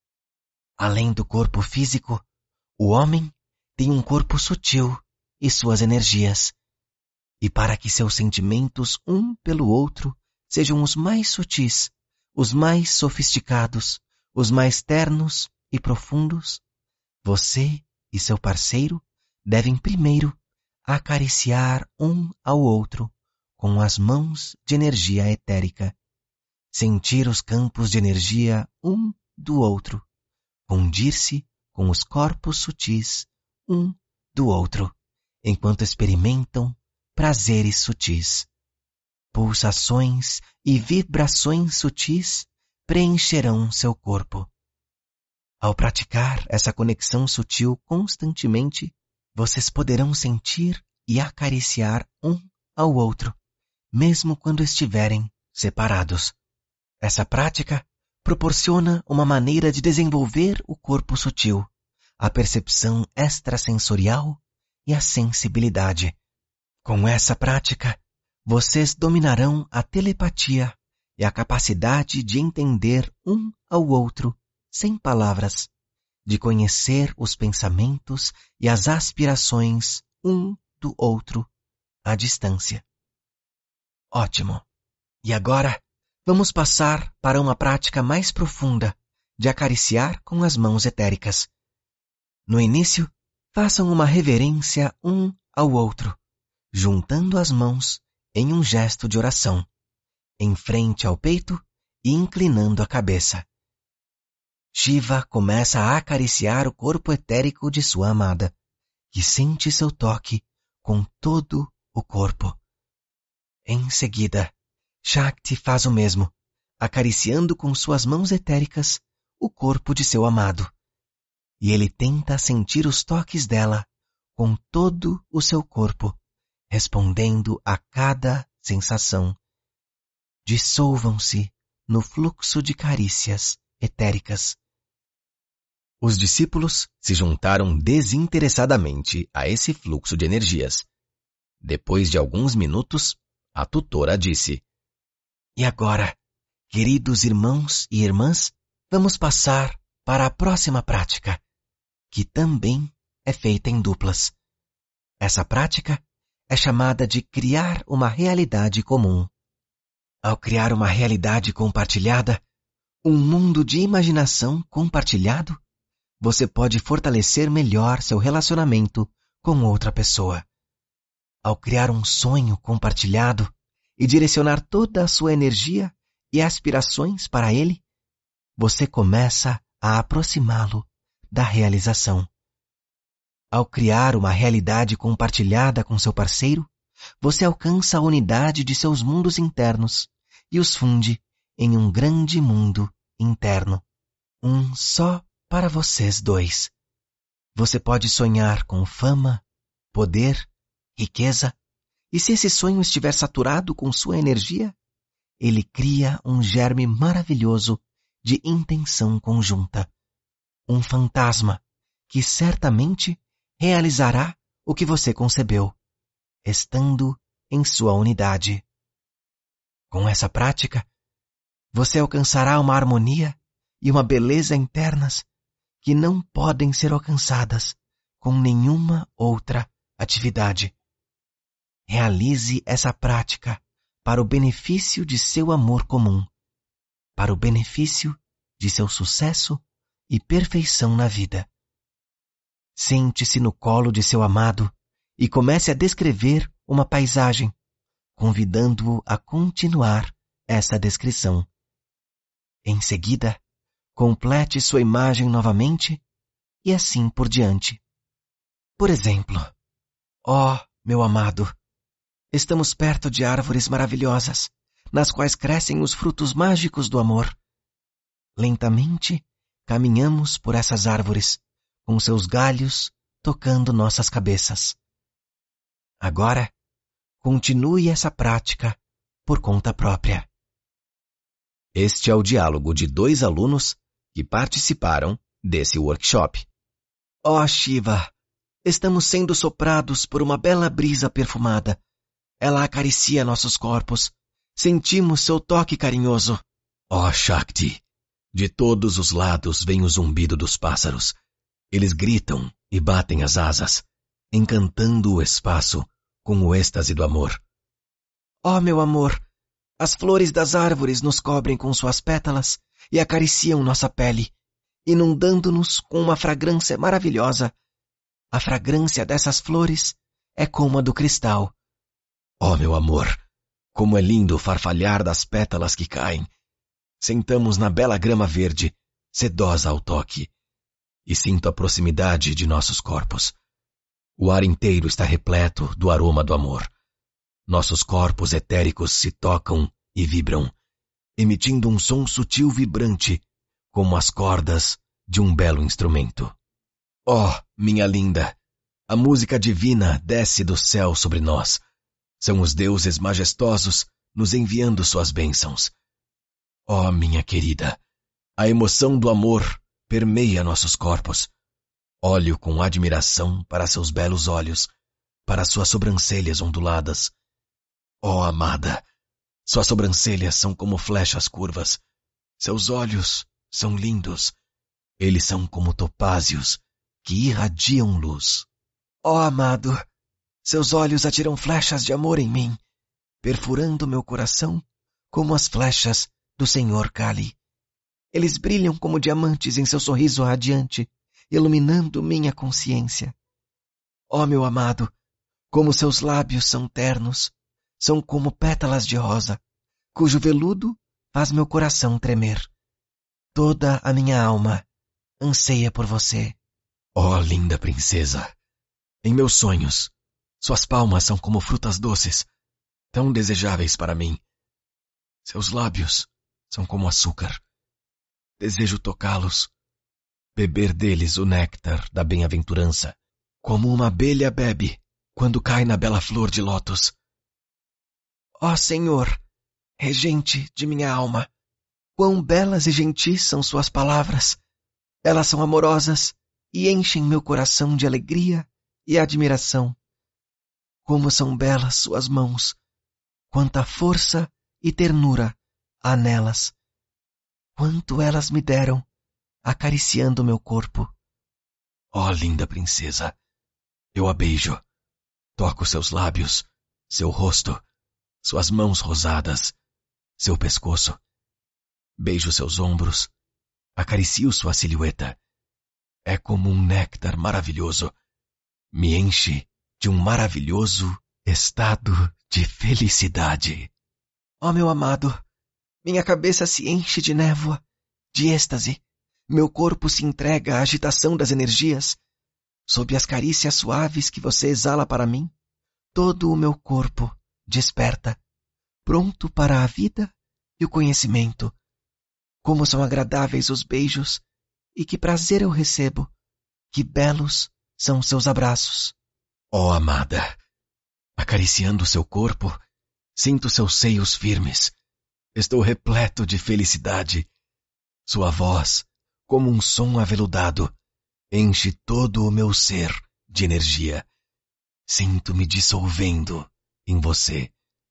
Além do corpo físico, o homem tem um corpo sutil e suas energias. E para que seus sentimentos um pelo outro sejam os mais sutis, os mais sofisticados, os mais ternos e profundos, você e seu parceiro devem primeiro acariciar um ao outro com as mãos de energia etérica, sentir os campos de energia um do outro, fundir-se com os corpos sutis um do outro, enquanto experimentam prazeres sutis. Pulsações e vibrações sutis preencherão seu corpo. Ao praticar essa conexão sutil constantemente, vocês poderão sentir e acariciar um ao outro, mesmo quando estiverem separados. Essa prática proporciona uma maneira de desenvolver o corpo sutil, a percepção extrasensorial e a sensibilidade. Com essa prática, vocês dominarão a telepatia e a capacidade de entender um ao outro sem palavras, de conhecer os pensamentos e as aspirações um do outro à distância. Ótimo! E agora, vamos passar para uma prática mais profunda de acariciar com as mãos etéricas. No início, façam uma reverência um ao outro, juntando as mãos em um gesto de oração, em frente ao peito e inclinando a cabeça. Shiva começa a acariciar o corpo etérico de sua amada, que sente seu toque com todo o corpo. Em seguida, Shakti faz o mesmo, acariciando com suas mãos etéricas o corpo de seu amado, e ele tenta sentir os toques dela com todo o seu corpo, respondendo a cada sensação. Dissolvam-se no fluxo de carícias etéricas. Os discípulos se juntaram desinteressadamente a esse fluxo de energias. Depois de alguns minutos, a tutora disse: E agora, queridos irmãos e irmãs, vamos passar para a próxima prática, que também é feita em duplas. Essa prática é chamada de criar uma realidade comum. Ao criar uma realidade compartilhada, um mundo de imaginação compartilhado, você pode fortalecer melhor seu relacionamento com outra pessoa. Ao criar um sonho compartilhado e direcionar toda a sua energia e aspirações para ele, você começa a aproximá-lo da realização. Ao criar uma realidade compartilhada com seu parceiro, você alcança a unidade de seus mundos internos e os funde em um grande mundo interno, um só para vocês dois. Você pode sonhar com fama, poder, riqueza, e se esse sonho estiver saturado com sua energia, ele cria um germe maravilhoso de intenção conjunta, um fantasma que certamente realizará o que você concebeu, estando em sua unidade. Com essa prática, você alcançará uma harmonia e uma beleza internas que não podem ser alcançadas com nenhuma outra atividade. Realize essa prática para o benefício de seu amor comum, para o benefício de seu sucesso e perfeição na vida. Sente-se no colo de seu amado e comece a descrever uma paisagem, convidando-o a continuar essa descrição. Em seguida, complete sua imagem novamente e assim por diante. Por exemplo, meu amado, estamos perto de árvores maravilhosas, nas quais crescem os frutos mágicos do amor. Lentamente, caminhamos por essas árvores, com seus galhos tocando nossas cabeças. Agora, continue essa prática por conta própria. Este é o diálogo de 2 alunos que participaram desse workshop. Shiva, estamos sendo soprados por uma bela brisa perfumada. Ela acaricia nossos corpos. Sentimos seu toque carinhoso. Shakti, de todos os lados vem o zumbido dos pássaros. Eles gritam e batem as asas, encantando o espaço com o êxtase do amor. Meu amor, as flores das árvores nos cobrem com suas pétalas e acariciam nossa pele, inundando-nos com uma fragrância maravilhosa. A fragrância dessas flores é como a do cristal. Oh, meu amor, como é lindo o farfalhar das pétalas que caem. Sentamos na bela grama verde, sedosa ao toque, e sinto a proximidade de nossos corpos. O ar inteiro está repleto do aroma do amor. Nossos corpos etéricos se tocam e vibram, emitindo um som sutil vibrante, como as cordas de um belo instrumento. Oh, minha linda, a música divina desce do céu sobre nós. São os deuses majestosos nos enviando suas bênçãos. Oh, minha querida, a emoção do amor permeia nossos corpos. Olho com admiração para seus belos olhos, para suas sobrancelhas onduladas. Oh, amada, suas sobrancelhas são como flechas curvas. Seus olhos são lindos. Eles são como topázios que irradiam luz. Oh, amado, seus olhos atiram flechas de amor em mim, perfurando meu coração como as flechas do Senhor Kali. Eles brilham como diamantes em seu sorriso radiante, iluminando minha consciência. Oh, meu amado, como seus lábios são ternos, são como pétalas de rosa, cujo veludo faz meu coração tremer. Toda a minha alma anseia por você. Oh, linda princesa, em meus sonhos, suas palmas são como frutas doces, tão desejáveis para mim. Seus lábios são como açúcar. Desejo tocá-los, beber deles o néctar da bem-aventurança, como uma abelha bebe quando cai na bela flor de lótus. Ó Senhor, regente de minha alma, quão belas e gentis são suas palavras. Elas são amorosas e enchem meu coração de alegria e admiração. Como são belas suas mãos, quanta força e ternura há nelas. Quanto elas me deram, acariciando meu corpo. Ó, linda princesa, eu a beijo, toco seus lábios, seu rosto, suas mãos rosadas, seu pescoço. Beijo seus ombros, acaricio sua silhueta. É como um néctar maravilhoso. Me enche de um maravilhoso estado de felicidade. Ó, meu amado, minha cabeça se enche de névoa, de êxtase. Meu corpo se entrega à agitação das energias. Sob as carícias suaves que você exala para mim, todo o meu corpo desperta, pronto para a vida e o conhecimento. Como são agradáveis os beijos, e que prazer eu recebo. Que belos são seus abraços. Ó, amada, acariciando seu corpo, sinto seus seios firmes. Estou repleto de felicidade. Sua voz, como um som aveludado, enche todo o meu ser de energia. Sinto-me dissolvendo em você.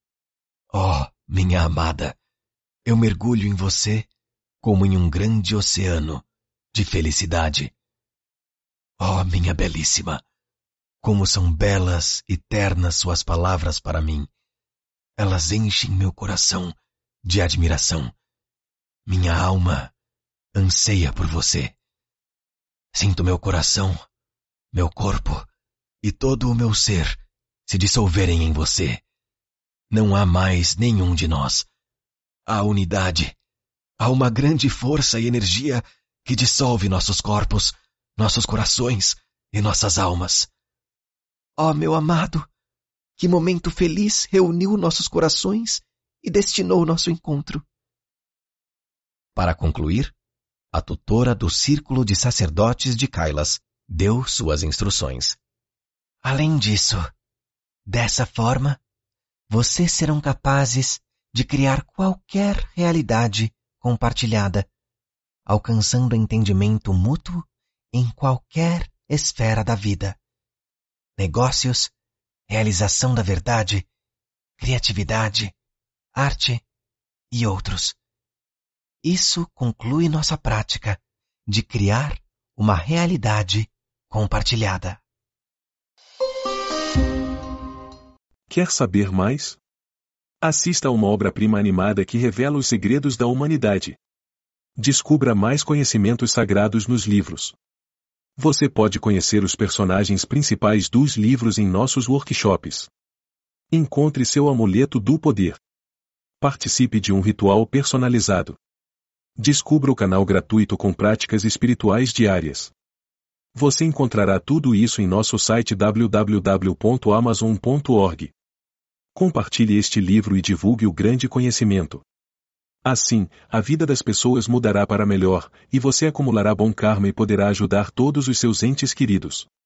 Oh, minha amada, eu mergulho em você como em um grande oceano de felicidade. Oh, minha belíssima, como são belas e ternas suas palavras para mim. Elas enchem meu coração de admiração. Minha alma anseia por você. Sinto meu coração, meu corpo e todo o meu ser se dissolverem em você. Não há mais nenhum de nós. Há unidade. Há uma grande força e energia que dissolve nossos corpos, nossos corações e nossas almas. Ó, meu amado, que momento feliz reuniu nossos corações e destinou nosso encontro. Para concluir, a tutora do Círculo de Sacerdotes de Kailas deu suas instruções. Além disso, dessa forma, vocês serão capazes de criar qualquer realidade compartilhada, alcançando entendimento mútuo em qualquer esfera da vida. Negócios, realização da verdade, criatividade, arte e outros. Isso conclui nossa prática de criar uma realidade compartilhada. Quer saber mais? Assista a uma obra-prima animada que revela os segredos da humanidade. Descubra mais conhecimentos sagrados nos livros. Você pode conhecer os personagens principais dos livros em nossos workshops. Encontre seu amuleto do poder. Participe de um ritual personalizado. Descubra o canal gratuito com práticas espirituais diárias. Você encontrará tudo isso em nosso site www.amazon.org. Compartilhe este livro e divulgue o grande conhecimento. Assim, a vida das pessoas mudará para melhor, e você acumulará bom karma e poderá ajudar todos os seus entes queridos.